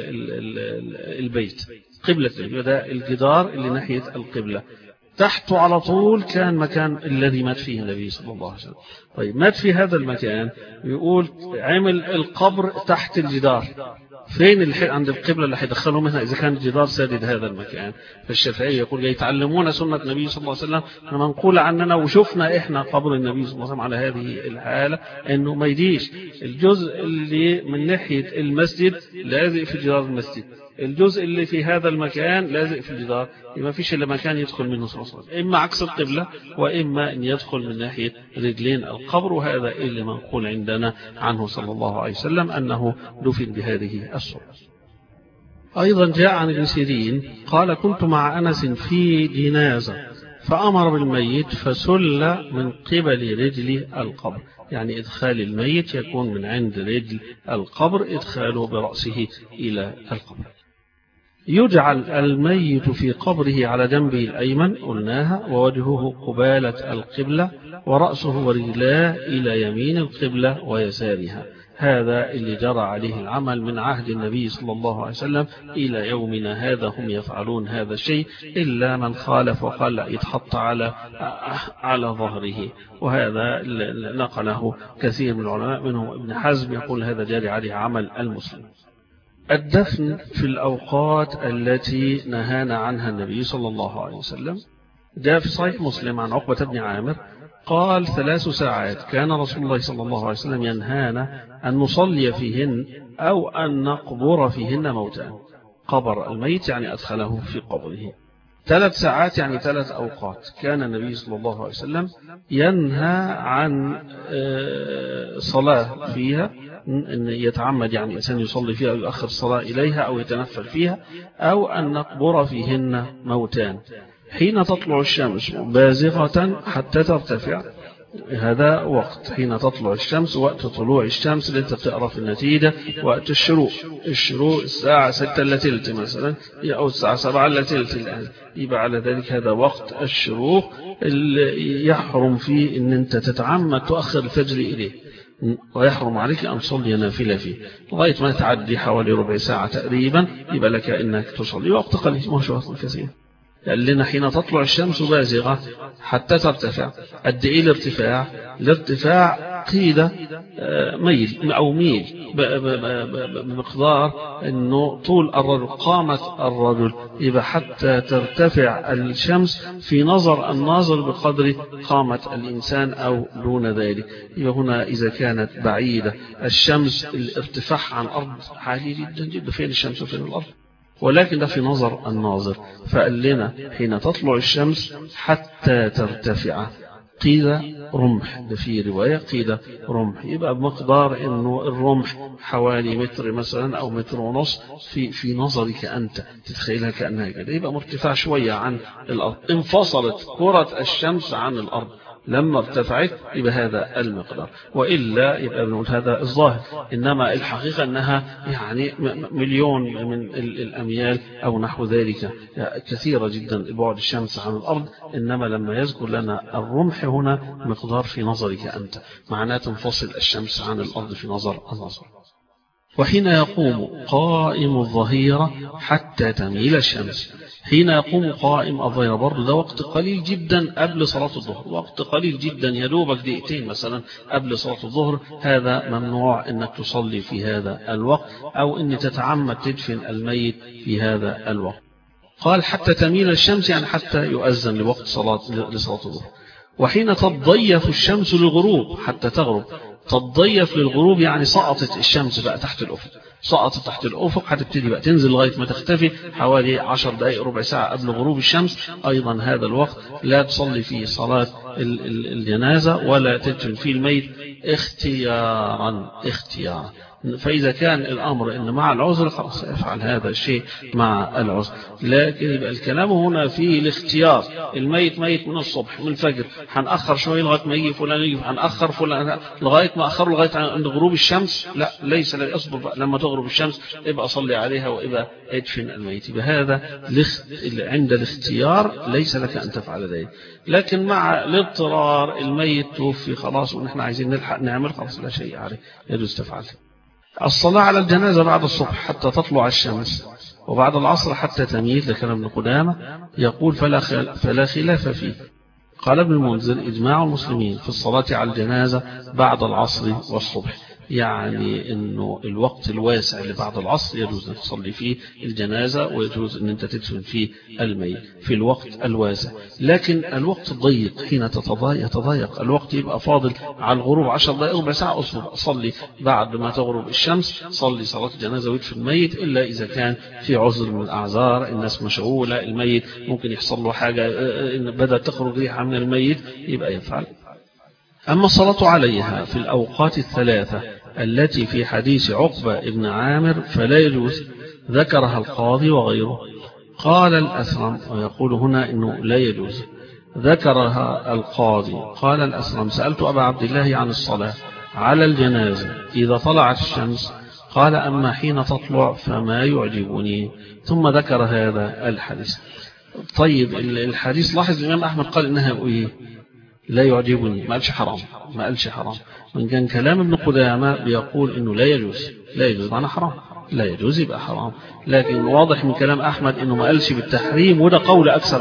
A: البيت، قبلة البيت، ده الجدار اللي ناحية القبلة، تحته على طول كان مكان الذي مات فيه النبي صلى الله عليه وسلم. طيب مات في هذا المكان، يقول عمل القبر تحت الجدار، فين عند القبلة اللي هيدخلوا منها إذا كان الجدار سادد هذا المكان؟ فالشافعي يقول: يتعلمون سنة النبي صلى الله عليه وسلم منقولة عننا، وشفنا إحنا قبر النبي صلى الله عليه وسلم على هذه الحالة، إنه ما يديش الجزء اللي من ناحية المسجد لازق في جدار المسجد، الجزء اللي في هذا المكان لازق في الجدار، ما فيش إلا مكان يدخل منه صلى الله عليه وسلم، إما عكس القبلة وإما أن يدخل من ناحية رجلين القبر. وهذا اللي منقول عندنا عنه صلى الله عليه وسلم أنه دفن بهذه الصورة. أيضا جاء عن ابن سيرين قال: كنت مع أنس في جنازة فأمر بالميت فسل من قبل رجل القبر، يعني إدخال الميت يكون من عند رجل القبر، إدخاله برأسه إلى القبر. يجعل الميت في قبره على جنبه الأيمن، قلناها، ووجهه قبالة القبلة، ورأسه ورجلاه إلى يمين القبلة ويسارها. هذا اللي جرى عليه العمل من عهد النبي صلى الله عليه وسلم إلى يومنا هذا، هم يفعلون هذا الشيء، إلا من خالف وقال لا، يتحط على ظهره. وهذا نقله كثير من العلماء، منهم ابن حزم يقول هذا جاري عليه عمل المسلم. الدفن في الأوقات التي نهانا عنها النبي صلى الله عليه وسلم. جاء في صحيح مسلم عن عقبة بن عامر قال: 3 ساعات كان رسول الله صلى الله عليه وسلم ينهانا أن نصلي فيهن أو أن نقبر فيهن موتى. قبر الميت يعني أدخله في قبره. 3 ساعات يعني 3 أوقات كان النبي صلى الله عليه وسلم ينهى عن صلاة فيها، أن يتعمد يعني إنسان يصلي فيها أو يؤخر الصلاة إليها أو يتنفل فيها، أو أن نقبر فيهن موتان. حين تطلع الشمس بازغة حتى ترتفع، هذا وقت حين تطلع الشمس، وقت طلوع الشمس اللي انت بتقرا في النتيجة، وقت الشروق الساعة 6:15 مثلا، أو الساعة 7:15 الآن، يبقى على ذلك هذا وقت الشروق اللي يحرم فيه ان انت تتعمد تؤخر الفجر إليه. ويحرم عليك أن تصلي نافلة فيه لغاية ما تعدي حوالي ربع ساعة تقريبا، يبقى لك إنك تصلي وقت قليل مش وقت كثير. قال لنا حين تطلع الشمس بازغة حتى ترتفع. قد إيه الارتفاع؟ الارتفاع قيل ميل أو ميل بمقدار أنه طول الرجل، قامة الرجل، يبقى حتى ترتفع الشمس في نظر الناظر بقدر قامة الإنسان أو دون ذلك. يبقى هنا إذا كانت بعيدة الشمس الارتفاع عن الأرض عالي جدا جدا، فين الشمس وفين الأرض؟ ولكن ده في نظر الناظر. فقال لنا حين تطلع الشمس حتى ترتفع، قيل رمح، ده في رواية قيل رمح، يبقى بمقدار انه الرمح حوالي متر مثلا او متر ونص في نظرك انت تتخيلها كأنها كده، يبقى مرتفع شوية عن الارض. انفصلت كرة الشمس عن الارض لما ارتفعت يبقى هذا المقدار، وإلا يبقى بنقول هذا الظاهر. إنما الحقيقة أنها يعني مليون من الأميال أو نحو ذلك، كثيرة جدا بعد الشمس عن الأرض. إنما لما يذكر لنا الرمح هنا مقدار في نظرك أنت، معناه تنفصل الشمس عن الأرض في نظر النظر. وحين يقوم قائم الظهيرة حتى تميل الشمس. حين يقوم قائم الظهيرة برضه ده وقت قليل جدا قبل صلاة الظهر، وقت قليل جدا يدوبك دقيقتين مثلا قبل صلاة الظهر. هذا ممنوع انك تصلي في هذا الوقت او ان تتعمد تدفن الميت في هذا الوقت. قال حتى تميل الشمس يعني حتى يؤذن لوقت لصلاة الظهر. وحين تضيف الشمس للغروب حتى تغرب. تضيف للغروب يعني سقطت الشمس بقى تحت الأفق، سقطت تحت الأفق، هتبتدي بقى تنزل لغاية ما تختفي حوالي 10 دقائق ربع ساعة قبل غروب الشمس. أيضا هذا الوقت لا تصلي فيه صلاة الجنازة ولا تدفن فيه الميت اختيارا. فإذا كان الأمر إن مع العذر خلاص افعل هذا الشيء مع العذر. لكن يبقى الكلام هنا فيه الاختيار. الميت ميت من الصبح من الفجر، هنأخر شوية لغاية ما يجي فلان، يجي هنأخر فلان لغاية ما أخر لغاية عند غروب الشمس، لا ليس لا، اصبر بقى لما تغرب الشمس ابقى صلي عليها وابقى ادفن الميت. يبقى هذا عند الاختيار ليس لك أن تفعل ذلك. لكن مع الاضطرار الميت توفي خلاص ونحن عايزين نلحق نعمل، خلاص لا شيء عليه، يجوز تفعل. الصلاة على الجنازة بعد الصبح حتى تطلع الشمس، وبعد العصر حتى تميل، لكلام ابن قدامة يقول فلا خلاف فيه. قال ابن المنذر إجماع المسلمين في الصلاة على الجنازة بعد العصر والصبح، يعني انه الوقت الواسع اللي بعد العصر يجوز ان تصلي فيه الجنازة ويجوز ان انت تدفن فيه الميت في الوقت الواسع. لكن الوقت الضيق حين يتضايق الوقت، يبقى فاضل على الغروب 10 دقائق ربع ساعة، صلي بعد ما تغرب الشمس، صلي صلاة الجنازة ويدفن الميت، إلا إذا كان في عذر من الأعذار، الناس مشغولة، الميت ممكن يحصل له حاجة بدأ تخرج ريحة من الميت، يبقى يفعل. أما الصلاة عليها في الأوقات الثلاثة التي في حديث عقبة ابن عامر فلا يجوز، ذكرها القاضي وغيره. قال الأثرم، ويقول هنا إنه لا يجوز، ذكرها القاضي. قال الأثرم سألت أبا عبد الله عن الصلاة على الجنازة إذا طلعت الشمس، قال أما حين تطلع فما يعجبني، ثم ذكر هذا الحديث. طيب الحديث لاحظ الإمام أحمد قال إنها لا يعجبني، ما قالش حرام. من كان كلام ابن قدامة بيقول إنه لا يجوز معنى حرام، لا يجوز يبقى حرام. لكن واضح من كلام أحمد إنه ما قالش بالتحريم، وده قول أكثر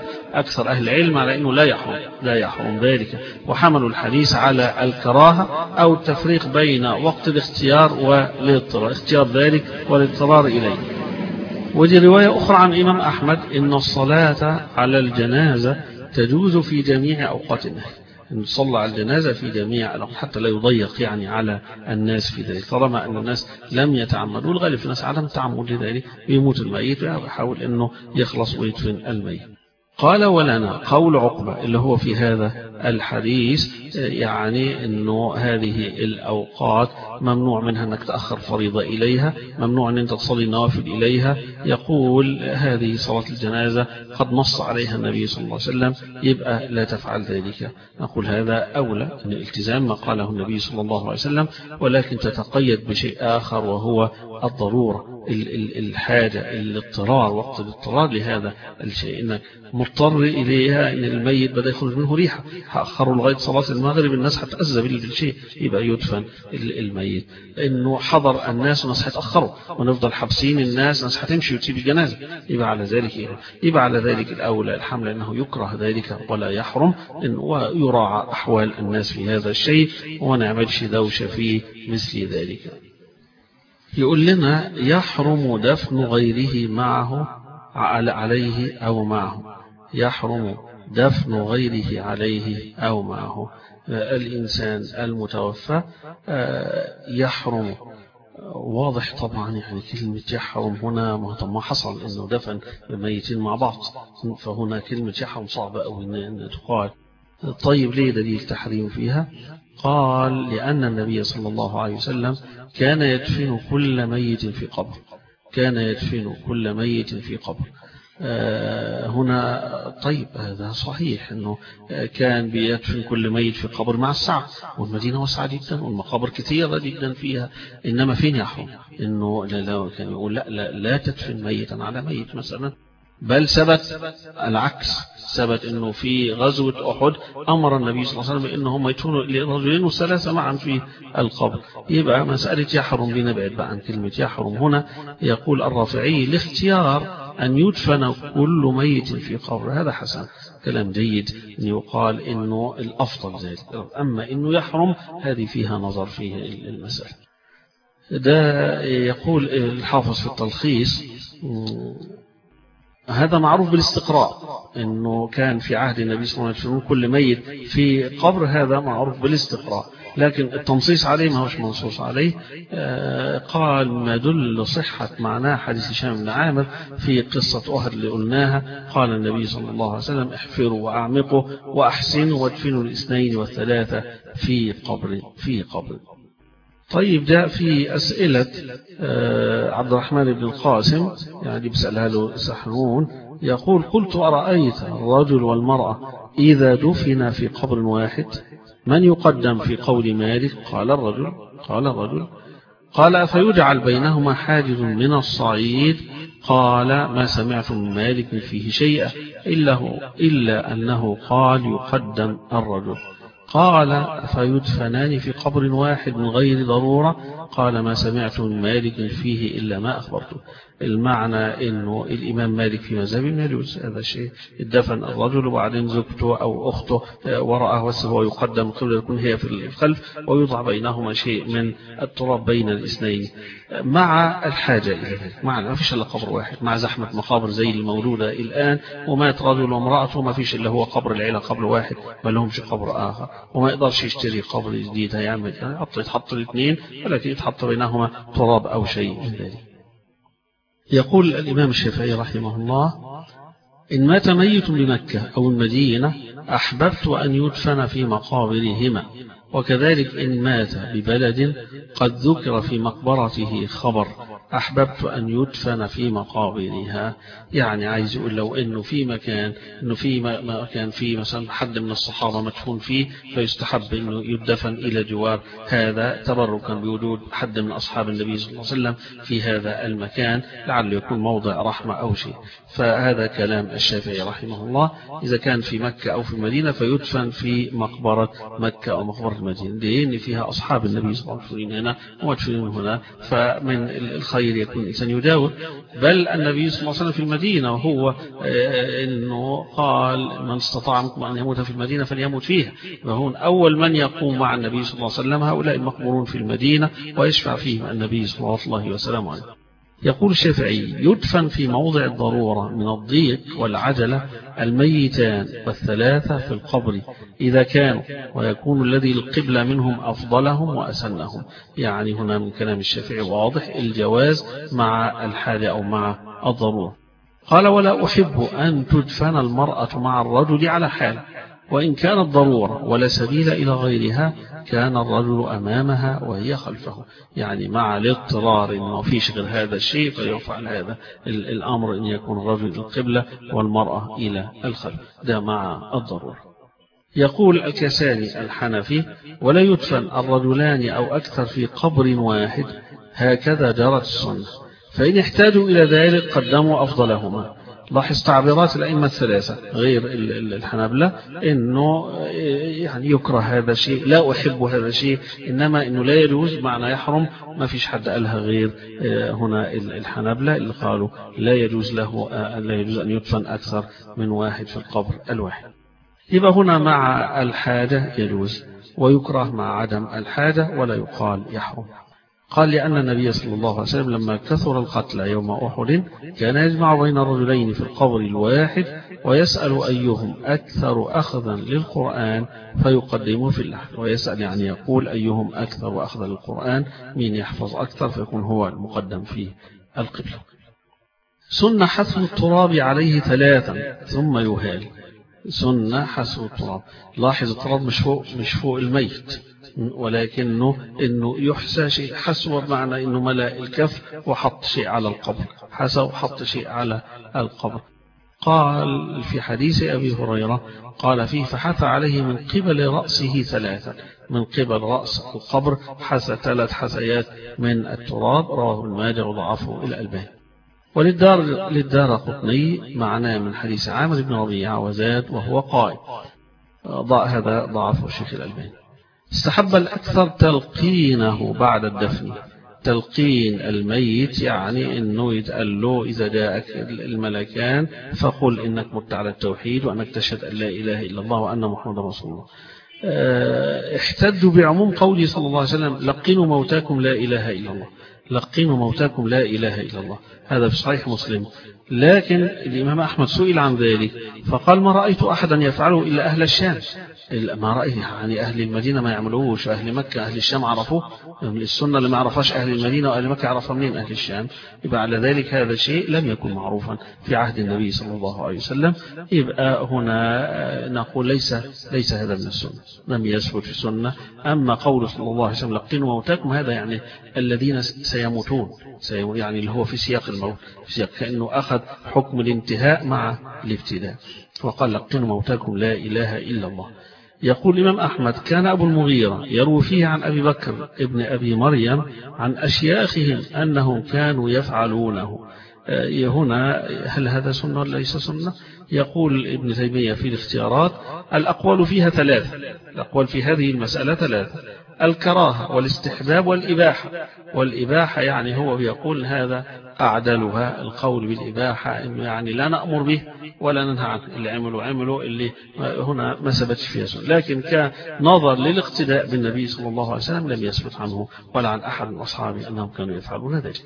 A: أهل العلم على إنه لا يحرم ذلك، وحملوا الحديث على الكراهة أو التفريق بين وقت الاختيار والاضطرار، اختيار ذلك والاضطرار إليه. ودي رواية أخرى عن الإمام أحمد إن الصلاة على الجنازة تجوز في جميع أوقات النهي، أن صلى على الجنازة في جميع الأوقات حتى لا يضيق يعني على الناس في ذلك، طالما أن الناس لم يتعمدوا. الغالب في الناس عدم التعمد لذلك، بيموت الميت ويحاول أنه يخلص ويدفن الميت. قال ولنا قول عقبة اللي هو في هذا الحديث، يعني أنه هذه الأوقات ممنوع منها أنك تأخر فريضة إليها، ممنوع أن أنت تصلي النوافل إليها. يقول هذه صلاة الجنازة قد نص عليها النبي صلى الله عليه وسلم، يبقى لا تفعل ذلك. نقول هذا أولى من الالتزام ما قاله النبي صلى الله عليه وسلم، ولكن تتقيد بشيء آخر وهو الضرورة، الحاجة، الاضطرار، وقت الاضطرار لهذا الشيء، إنك مضطر إليها، إن الميت بدأ يخرج منه ريحة، هأخروا لغاية صلاة المغرب الناس هتأذى بالشيء، يبقى يدفن الميت. إنه حضر الناس وناس هيتأخروا ونفضل حابسين الناس، ناس هتمشي وتسيب الجنازة، يبقى على ذلك الأولى الحمل أنه يكره ذلك ولا يحرم، ويراعى أحوال الناس في هذا الشيء وما نعملش دوشة في مثل ذلك. يقول لنا يحرم دفن غيره معه عليه أو معه، يحرم دفن غيره عليه أو معه. الإنسان المتوفى يحرم، واضح طبعا، يعني كلمة يحرم هنا ما حصل إنه دفن الميتين مع بعض، فهنا كلمة يحرم صعبة أو إن تقال. طيب ليه دليل تحريم فيها؟ قال لأن النبي صلى الله عليه وسلم كان يدفن كل ميت في قبر، كان يدفن كل ميت في قبر. هنا طيب هذا صحيح أنه كان بيدفن كل ميت في قبر مع السعة، والمدينة واسعة جدا والمقابر كثيرة جدا فيها، إنما فين يحرم؟ إنه لا كان يقول لا تدفن ميتا على ميت مثلا، بل ثبت العكس، ثبت انه في غزوة احد امر النبي صلى الله عليه وسلم انهم يدفنوا لرجلين وثلاثة معا في القبر. يبقى مسألة يحرم دي نبعد بقى عن كلمة يحرم هنا. يقول الرافعي الاختيار ان يدفن كل ميت في قبر، هذا حسن، كلام جيد ان يقال انه الافضل ذلك، اما انه يحرم هذه فيها نظر فيه المسألة. ده يقول الحافظ في التلخيص هذا معروف بالاستقراء، انه كان في عهد النبي صلى الله عليه وسلم كل ميت في قبر، هذا معروف بالاستقراء، لكن التنصيص عليه ما هوش منصوص عليه. قال ما دل صحة معناه حديث هشام بن عامر في قصة أحد اللي قلناها، قال النبي صلى الله عليه وسلم احفروا وأعمقوا وأحسنوا وادفنوا الاثنين والثلاثة في قبر. طيب جاء في أسئلة عبد الرحمن بن القاسم، يعني بسألها له سحنون، يقول قلت أرأيت الرجل والمرأة إذا دفن في قبر واحد من يقدم في قول مالك؟ قال الرجل. قال أفيجعل بينهما حاجز من الصعيد؟ قال ما سمعت من مالك فيه شيئا إلا أنه قال يقدم الرجل. قال فيدفنان في قبر واحد من غير ضرورة؟ قال ما سمعت من مالك فيه إلا ما أخبرته. المعنى أنه الإمام مالك في مذهبه ما يجوز هذا الشيء، الدفن الرجل وبعدين زوجته أو أخته وراءه وهو يقدم قبل يكون هي في الخلف، ويوضع بينهما شيء من التراب بين الاثنين مع الحاجة إلى ذلك. معنى ما فيش إلا قبر واحد مع زحمة مقابر زي الموجودة الآن، ومات رجل وامرأته ما فيش إلا هو قبر العيلة قبر واحد، ما لهمش قبر آخر، وما يقدرش يشتري قبر جديد، هيعمل يتحط الاثنين ولكن يتحط بينهما تراب أو شيء من ذلك. يقول الإمام الشافعي رحمه الله إن مات ميت بمكة أو المدينة أحببت أن يدفن في مقابرهما، وكذلك إن مات ببلد قد ذكر في مقبرته خبر أحببت أن يدفن في مقابرها. يعني عايز يقول لو إنه في مكان في مثلا حد من الصحابة مدفون فيه فيستحب إنه يدفن إلى جوار هذا تبركا بوجود حد من أصحاب النبي صلى الله عليه وسلم في هذا المكان، لعله يكون موضع رحمة أو شيء. فهذا كلام الشافعي رحمه الله، إذا كان في مكة أو في المدينة فيدفن في مقبرة مكة أو مقبرة المدينة، لأن فيها أصحاب النبي صلى الله عليه وسلم هنا ومدفنين هنا، فمن الخير يكون الإنسان يداور. بل النبي صلى الله عليه وسلم في المدينة، وهو إنه قال من استطاع منكم أن يموت في المدينة فليموت فيها، وهون أول من يقوم مع النبي صلى الله عليه وسلم هؤلاء المقبورون في المدينة ويشفع فيهم النبي صلى الله عليه وسلم. يقول الشافعي يدفن في موضع الضرورة من الضيق والعجلة الميتان والثلاثة في القبر إذا كانوا، ويكون الذي القبلة منهم أفضلهم وأسنهم. يعني هنا من كلام الشافعي واضح الجواز مع الحاجة أو مع الضرورة. قال ولا أحب أن تدفن المرأة مع الرجل على حال، وإن كانت ضرورة ولا سبيل إلى غيرها كان الرجل أمامها وهي خلفه، يعني مع الاضطرار إنه ما فيش غير هذا الشيء فيفعل هذا الأمر إن يكون الرجل القبلة والمرأة إلى الخلف، ده مع الضرورة. يقول الكساني الحنفي: ولا يدفن الرجلان أو أكثر في قبر واحد، هكذا جرت السنة، فإن احتاجوا إلى ذلك قدموا أفضلهما. لاحظ تعبيرات الأئمة الثلاثة غير الحنابلة إنه يعني يكره هذا الشيء، لا أحب هذا الشيء، إنما إنه لا يجوز معنى يحرم، ما فيش حد قالها غير هنا الحنابلة اللي قالوا لا يجوز له لا يجوز أن يدفن أكثر من واحد في القبر الواحد. يبقى هنا مع الحاجة يجوز، ويكره مع عدم الحاجة ولا يقال يحرم. قال: لأن النبي صلى الله عليه وسلم لما كثر القتل يوم أحد كان يجمع بين الرجلين في القبر الواحد ويسأل أيهم أكثر أخذا للقرآن فيقدمه في اللحد. ويسأل يعني يقول أيهم أكثر أخذا للقرآن، مين يحفظ أكثر فيكون هو المقدم في القبلة. سنة حث التراب عليه 3 ثم يهال. سنة حث التراب، لاحظ التراب مش فوق الميت، ولكنه إنه يحسى شيء، حسوه بمعنى إنه ملأ الكف وحط شيء على القبر، حسى وحط شيء على القبر. قال في حديث أبي هريرة قال فيه: فحث عليه من قبل رأسه 3، من قبل رأس القبر حث 3 حثيات من التراب. رواه ابن ماجه وضعفه الألباني. وللدار قطني معناه من حديث عامر بن ربيعة وزاد وهو قائم، هذا ضعفه الشيخ الألباني. استحب الأكثر تلقينه بعد الدفن، تلقين الميت يعني أنه يتقال له: إذا جاءك الملكان فقل إنك مت على التوحيد وأنك تشهد أن لا إله إلا الله وأن محمد رسول الله. احتجوا بعموم قوله صلى الله عليه وسلم: لقنوا موتاكم لا إله إلا الله، لقنوا موتاكم لا إله إلا الله، هذا في صحيح مسلم. لكن الإمام أحمد سئل عن ذلك فقال: ما رأيت أحدا يفعله إلا أهل الشام. ما رأيه يعني أهل المدينة ما يعملوش، أهل مكة أهل الشام عرفوه، السنة اللي ما عرفاش أهل المدينة وأهل مكة عرفها منين؟ أهل الشام. يبقى على ذلك هذا الشيء لم يكن معروفا في عهد النبي صلى الله عليه وسلم. يبقى هنا نقول ليس هذا من السنة، لم يثبت في السنة. أما قول صلى الله عليه وسلم: لقنوا موتاكم، هذا يعني الذين سيموتون، يعني اللي هو في سياق الموت، في سياق كأنه أخذ حكم الانتهاء مع الابتداء، وقال: لقنوا موتاكم لا إله إلا الله. يقول الإمام أحمد: كان أبو المغيرة يروي فيه عن أبي بكر ابن أبي مريم عن أشياخهم أنهم كانوا يفعلونه. هنا هل هذا سنة ولا ليس سنة؟ يقول ابن تيمية في الاختيارات: الأقوال فيها 3، الأقوال في هذه المسألة 3: الكراهة والاستحباب والإباحة. والإباحة يعني هو يقول هذا أعدلها، القول بالإباحة إنه يعني لا نأمر به ولا ننهى عنه، اللي عملوا اللي هنا ما ثبتش فيها سنة. لكن كنظر للاقتداء بالنبي صلى الله عليه وسلم لم يثبت عنه ولا عن أحد من أصحابه أنهم كانوا يفعلون ذلك.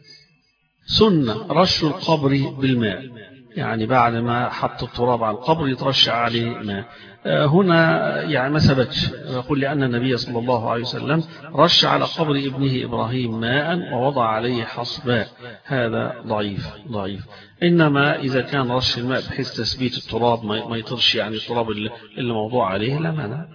A: سنة رش القبر بالماء، يعني بعد ما حط التراب على القبر يترش عليه ماء. هنا يعني ما ثبتش. يقول: لأن النبي صلى الله عليه وسلم رش على قبر ابنه إبراهيم ماء ووضع عليه حصباء، هذا ضعيف. إنما إذا كان رش الماء بحيث تثبيت التراب ما يطرش يعني التراب اللي موضوع عليه لا مانع.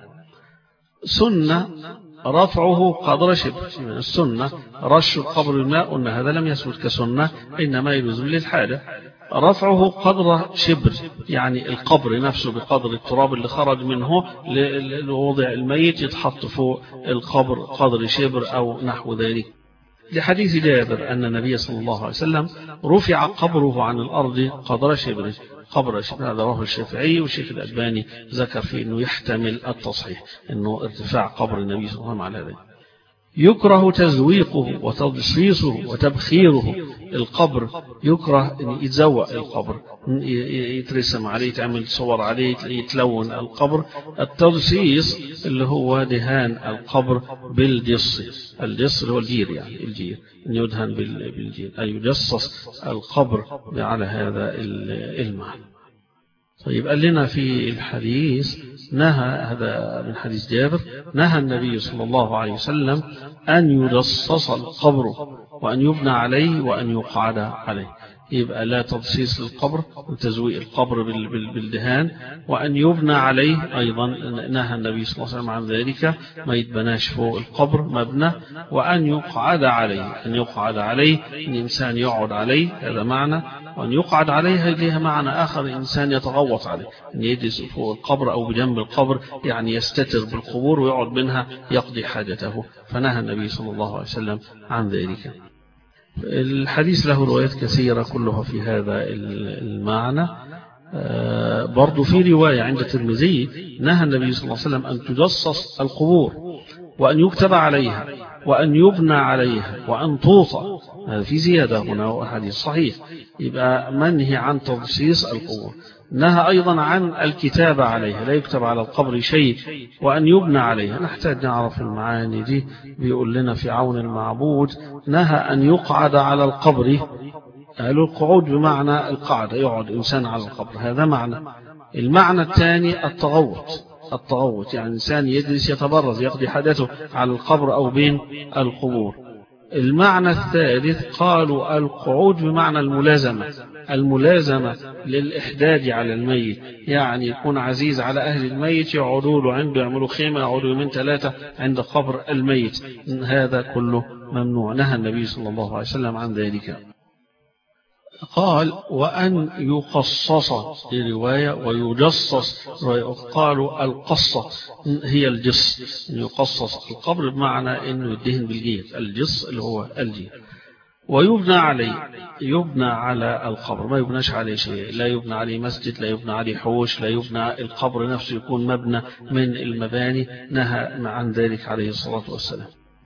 A: سنة رفعه قدر شبر، من السنة رش القبر الماء، قلنا هذا لم يثبت كسنة، إنما يجوز للحاجة. رفعه قدر شبر يعني القبر نفسه بقدر التراب اللي خرج منه لوضع الميت يتحط فوق القبر قدر شبر أو نحو ذلك، لحديث جابر أن النبي صلى الله عليه وسلم رفع قبره عن الأرض قدر شبر. هذا رواه الشافعي، والشيخ الألباني ذكر فيه أنه يحتمل التصحيح، أنه ارتفاع قبر النبي صلى الله عليه وسلم على ذلك. يكره تزويقه وتضصيصه وتبخيره. القبر يكره أن يتزوق القبر، يترسم عليه، يتعمل صور عليه، يتلون القبر. التضصيص اللي هو دهان القبر بالجص، الجص هو الجير، يعني الجير أن يدهن بالجير، أي يجصص القبر على هذا المعنى. طيب قال لنا في الحديث نهى، هذا من حديث جابر، نهى النبي صلى الله عليه وسلم أن يجصص القبر وأن يبنى عليه وأن يقعد عليه. يبقى لا تضسيس للقبر وتزويق القبر بالدهان. وأن يبنى عليه أيضا نهى النبي صلى الله عليه وسلم عن ذلك، ما يتبناش فوق القبر مبنى. وأن يقعد عليه، أن يقعد عليه إن إنسان يقعد عليه، هذا معنى. وأن يقعد عليه لها معنى آخر، إنسان يتغوط عليه، أن يجلس فوق القبر أو بجنب القبر، يعني يستتر بالقبور ويقعد منها يقضي حاجته، فنهى النبي صلى الله عليه وسلم عن ذلك. الحديث له روايات كثيرة كلها في هذا المعنى. برضو في رواية عند الترمذي نهى النبي صلى الله عليه وسلم أن تجصص القبور، وأن يكتب عليها، وأن يبنى عليها، وأن توطى. هذا في زيادة هنا وحديث صحيح. يبقى منهي عن تضسيس القبور. نهى أيضا عن الكتابة عليها، لا يكتب على القبر شيء. وأن يبنى عليها، نحتاج نعرف المعاني دي. بيقول لنا في عون المعبود نهى أن يقعد على القبر. قالوا القعود بمعنى القعدة، يقعد إنسان على القبر، هذا معنى. المعنى الثاني التغوط، يعني إنسان يجلس يتبرز يقضي حاجته على القبر أو بين القبور. المعنى الثالث قالوا القعود بمعنى الملازمة للإحداد على الميت، يعني يكون عزيز على أهل الميت، يقعدوا له عنده، يعملوا خيمة، يقعدوا يومين 3 عند قبر الميت. هذا كله ممنوع، نهى النبي صلى الله عليه وسلم عن ذلك. قال وأن يقصص في رواية ويجصص، قالوا القصة هي الجص، يقصص القبر بمعنى أنه يدهن بالجير، الجص اللي هو الجير. ويبنى عليه، يبنى على القبر، ما يبناش عليه شيء، لا يبنى عليه مسجد، لا يبنى عليه حوش، لا يبنى القبر نفسه يكون مبنى من المباني، نهى عن ذلك عليه الصلاة والسلام.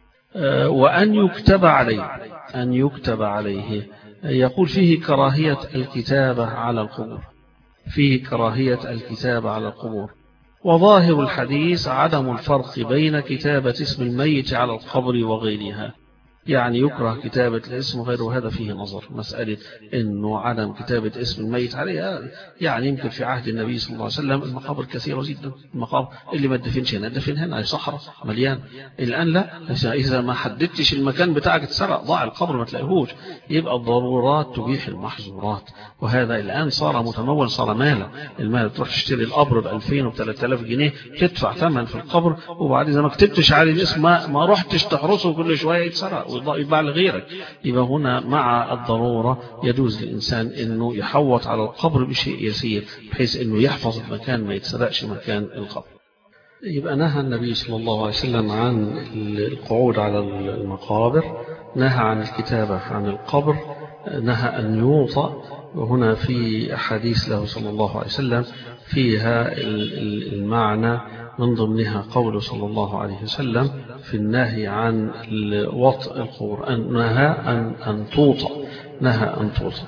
A: وأن يكتب عليه، أن يكتب عليه، يقول فيه كراهية الكتابة على القبور، فيه كراهية الكتابة على القبور. وظاهر الحديث عدم الفرق بين كتابة اسم الميت على القبر وغيرها، يعني يكره كتابة الاسم وغيره، هذا فيه نظر. مسألة أنه عدم كتابة اسم الميت عليها، يعني يمكن في عهد النبي صلى الله عليه وسلم المقابر كثيرة جدا، المقابر اللي ما تدفنش هنا تدفن هنا، صحراء مليان. الآن لا، إذا ما حددتش المكان بتاعك اتسرق، ضاع القبر ما تلاقيهوش. يبقى الضرورات تبيح المحظورات، وهذا الآن صار متمول، صار مالا. المال تروح تشتري القبر ب2000 وب3000 جنيه، تدفع ثمن في القبر، وبعد إذا ما كتبتش عليه الاسم، ما رحتش تحرسه كل شوية يتسرق ويباع لغيرك. يبقى هنا مع الضرورة يجوز للإنسان أنه يحوط على القبر بشيء يسير، بحيث أنه يحفظ المكان ما يتسرقش مكان القبر. يبقى نهى النبي صلى الله عليه وسلم عن القعود على المقابر، نهى عن الكتابة عن القبر، نهى أن يوطأ. وهنا في أحاديث له صلى الله عليه وسلم فيها المعنى، من ضمنها قوله صلى الله عليه وسلم في النهي عن وطء القبور، نهى أن توطأ، نهى أن توطأ.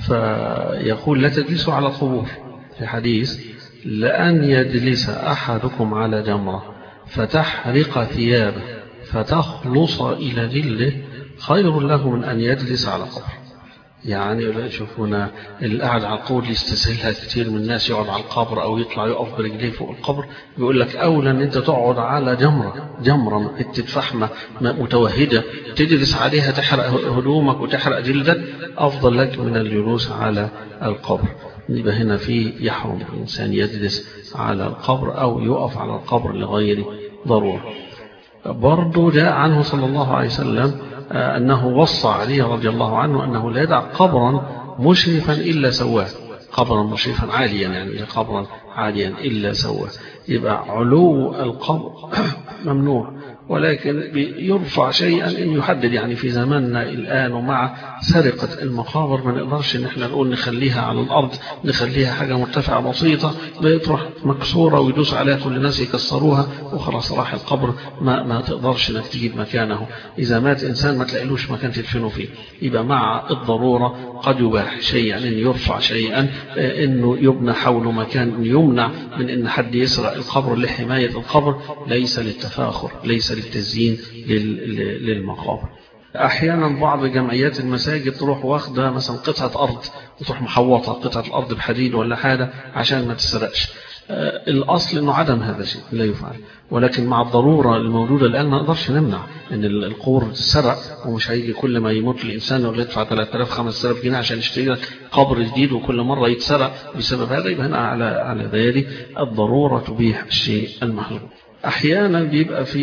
A: فيقول لا تجلسوا على القبور، في حديث لأن يجلس أحدكم على جمرة فتحرق ثيابه فتخلص إلى جلده خير له من أن يجلس على قبر. يعني شوفونا القعد على القبر يستسهلها كثير من الناس، يقعد على القبر أو يطلع يقف برجليه فوق القبر. بيقول لك أولا أن أنت تقعد على جمرة حتة فحمة متوهجة تجلس عليها تحرق هدومك وتحرق جلدك، أفضل لك من الجلوس على القبر. يبقى هنا في يحرم الإنسان يجلس على القبر أو يقف على القبر لغير ضرورة. برضو جاء عنه صلى الله عليه وسلم أنه وصى علي رضي الله عنه أنه لا يدع قبرا مشرفا إلا سواه، قبرا مشرفا عاليا، يعني قبرا عاليا إلا سواه. يبقى علو القبر ممنوع، ولكن يرفع شيئا إن يحدد. يعني في زماننا الآن ومع سرقة المقابر ما نقدرش إن احنا نقول نخليها على الأرض، نخليها حاجة مرتفعة بسيطة بتروح مكسورة ويدوس عليها كل الناس يكسروها وخلاص راح القبر، ما تقدرش انك تجيب مكانه. إذا مات إنسان ما تلاقيلوش مكان تدفنه فيه. يبقى مع الضرورة قد يباح شيئا إن يرفع شيئا، إنه يبنى حوله مكان، يمنع من إن حد يسرق القبر لحماية القبر، ليس للتفاخر، ليس للتزيين للمقابر. أحيانا بعض جمعيات المساجد تروح واخدة مثلا قطعة أرض وتروح محوطة قطعة الأرض بحديد ولا حاجة عشان ما تسرقش. الأصل أنه عدم هذا الشيء لا يفعل، ولكن مع الضرورة الموجودة الآن ما نقدرش نمنع أن القبور سرق، ومش هيجي كل ما يموت الإنسان يقول يدفع 3000 5000 جنيه عشان يشتري قبر جديد وكل مرة يتسرق بسبب هذا. يبقى هنا على ذلك الضرورة تبيح الشيء المحظور. أحيانا بيبقى في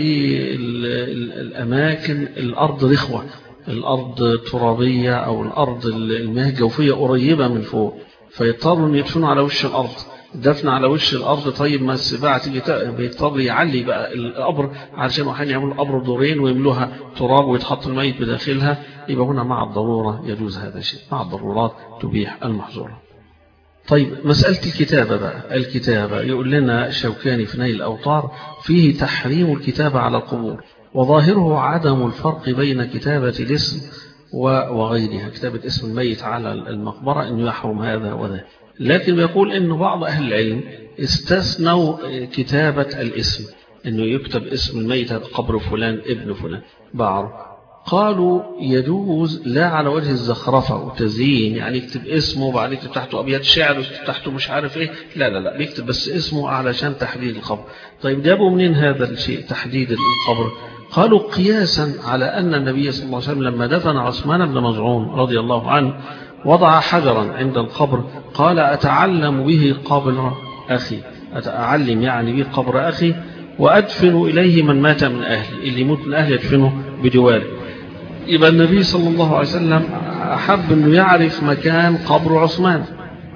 A: الأماكن الأرض رخوة، الأرض ترابية أو الأرض المياه الجوفية قريبة من فوق، فيضطروا أن يدفنوا على وش الأرض. دفن على وش الأرض طيب ما السباعة تيجي بيضطر يعلي بقى القبر علشان وحين يعملوا القبر دورين ويملوها تراب ويتحط الميت بداخلها. يبقى هنا مع الضرورة يجوز هذا الشيء، مع الضرورات تبيح المحظورة. طيب مسألة الكتابة بقى، الكتابة يقول لنا الشوكاني في نيل الأوطار فيه تحريم الكتابة على القبور، وظاهره عدم الفرق بين كتابة الاسم وغيرها. كتابة اسم الميت على المقبرة أنه يحرم هذا وذا، لكن يقول أن بعض أهل العلم استثنوا كتابة الاسم، أنه يكتب اسم الميت قبر فلان ابن فلان بعض قالوا يجوز لا على وجه الزخرفة وتزيين، يعني يكتب اسمه وبعد يكتب تحته أبيات شعر ويكتب تحته مش عارف إيه، لا بيكتب بس اسمه علشان تحديد القبر. طيب جابوا منين هذا الشيء تحديد القبر؟ قالوا قياسا على أن النبي صلى الله عليه وسلم لما دفن عثمان بن مظعون رضي الله عنه وضع حجرا عند القبر قال أتعلم به قبر أخي، أتعلم يعني به قبر أخي وأدفن إليه من مات من أهلي، اللي يموت من أهلي يدفنه بجواره. يبقى النبي صلى الله عليه وسلم أحب أنه يعرف مكان قبر عثمان،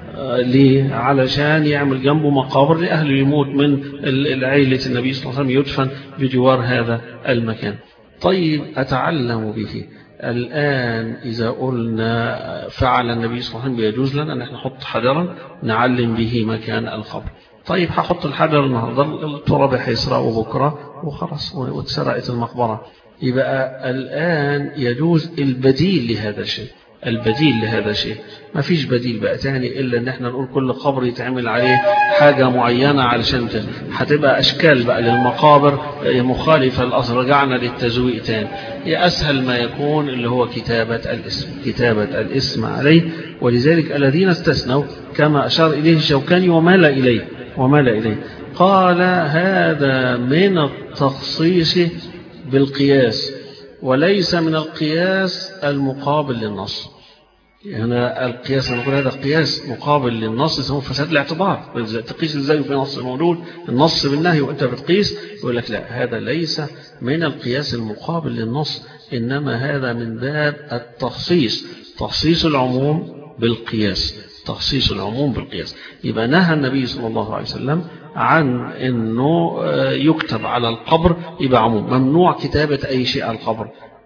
A: ليه؟ علشان يعمل جنبه مقابر لأهله يموت من العيلة النبي صلى الله عليه وسلم يدفن بجوار هذا المكان. طيب أتعلم به، الآن إذا قلنا فعل النبي صلى الله عليه وسلم يجوز لنا أن نحط حجرا نعلم به مكان القبر. طيب هحط الحجر النهارده التراب هيسرقه بكرة وخلاص واتسرقت المقبرة. يبقى الآن يجوز البديل لهذا الشيء، البديل لهذا الشيء ما فيش بديل بقى تاني إلا أن احنا نقول كل قبر يتعمل عليه حاجة معينة علشان هتبقى أشكال بقى للمقابر مخالفة الأصل، رجعنا للتزويق تاني. أسهل ما يكون اللي هو كتابة الاسم، كتابة الاسم عليه. ولذلك الذين استثنوا كما أشار إليه الشوكاني ومال إليه قال هذا من التخصيص بالقياس وليس من القياس المقابل للنص. هنا القياس نقول هذا قياس مقابل للنص يسموه فساد الاعتبار. تقيس ازاي في نص موجود النص بالنهي وانت بتقيس؟ يقول لك لا، هذا ليس من القياس المقابل للنص، انما هذا من باب التخصيص، تخصيص العموم بالقياس، تخصيص العموم بالقياس. يبقى نهى النبي صلى الله عليه وسلم عن انه يكتب على القبر، يبقى عموم ممنوع كتابة اي شيء على القبر.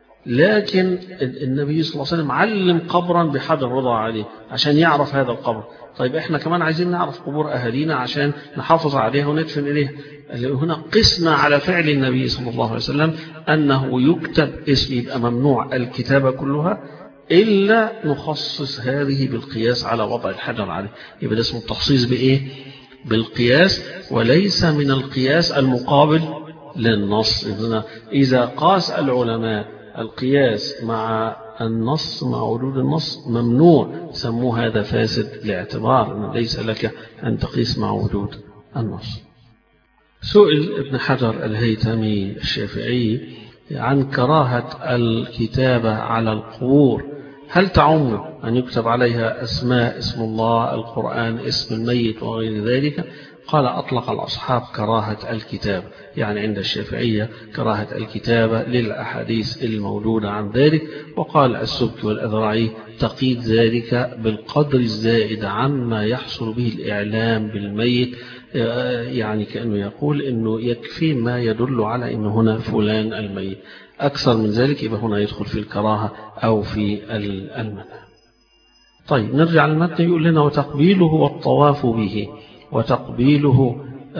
A: لكن النبي صلى الله عليه وسلم علم قبرا بحجر وضع عليه عشان يعرف هذا القبر. طيب احنا كمان عايزين نعرف قبور اهالينا عشان نحافظ عليها وندفن اليها. هنا قسنا على فعل النبي صلى الله عليه وسلم انه يكتب اسم، يبقى ممنوع الكتابة كلها إلا نخصص هذه بالقياس على وضع الحجر عليه. يبقى اسمه التخصيص بإيه؟ بالقياس، وليس من القياس المقابل للنص. إذا قاس العلماء القياس مع النص مع وجود النص ممنوع، سموه هذا فاسد لاعتبار ليس لك أن تقيس مع وجود النص. سئل ابن حجر الهيثمي الشافعي عن كراهة الكتابة على القبور، هل تعم أن يكتب عليها أسماء، اسم الله، القرآن، اسم الميت وغير ذلك؟ قال أطلق الأصحاب كراهة الكتاب، يعني عند الشافعية كراهة الكتابة للأحاديث الموجودة عن ذلك. وقال السبكي والأذرعي تقييد ذلك بالقدر الزائد عما يحصل به الإعلام بالميت، يعني كأنه يقول أنه يكفي ما يدل على أنه هنا فلان الميت، أكثر من ذلك يبقى هنا يدخل في الكراهة أو في المنع. طيب نرجع للمتن، يقول لنا وتقبيله والطواف به. وتقبيله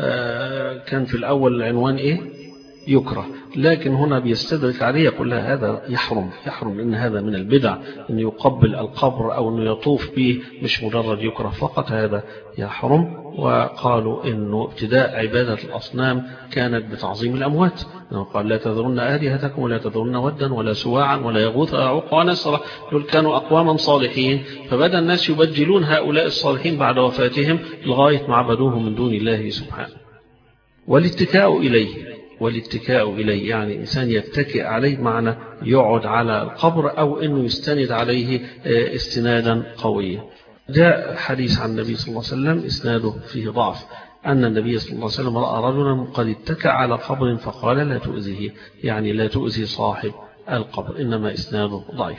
A: كان في الأول العنوان إيه؟ يكره، لكن هنا بيستدرك عليه يقول لها هذا يحرم لأن هذا من البدع، أن يقبل القبر أو أنه يطوف به، مش مجرد يكره فقط، هذا يحرم. وقالوا أنه ابتداء عبادة الأصنام كانت بتعظيم الأموات، قال لا تذرن آلهتكم ولا تذرن ودا ولا سواعا ولا يغوث ويعوق ونسرا، دول كانوا أقواما صالحين، فبدأ الناس يبجلون هؤلاء الصالحين بعد وفاتهم لغاية ما عبدوهم من دون الله سبحانه. والاتكاء إليه يعني إنسان يتكئ عليه، معنى يقعد على القبر أو أنه يستند عليه استنادا قويا. جاء حديث عن النبي صلى الله عليه وسلم إسناده فيه ضعف، أن النبي صلى الله عليه وسلم رأى رجلا قد اتكأ على قبر فقال لا تؤذيه، يعني لا تؤذي صاحب القبر، إنما إسناده ضعيف.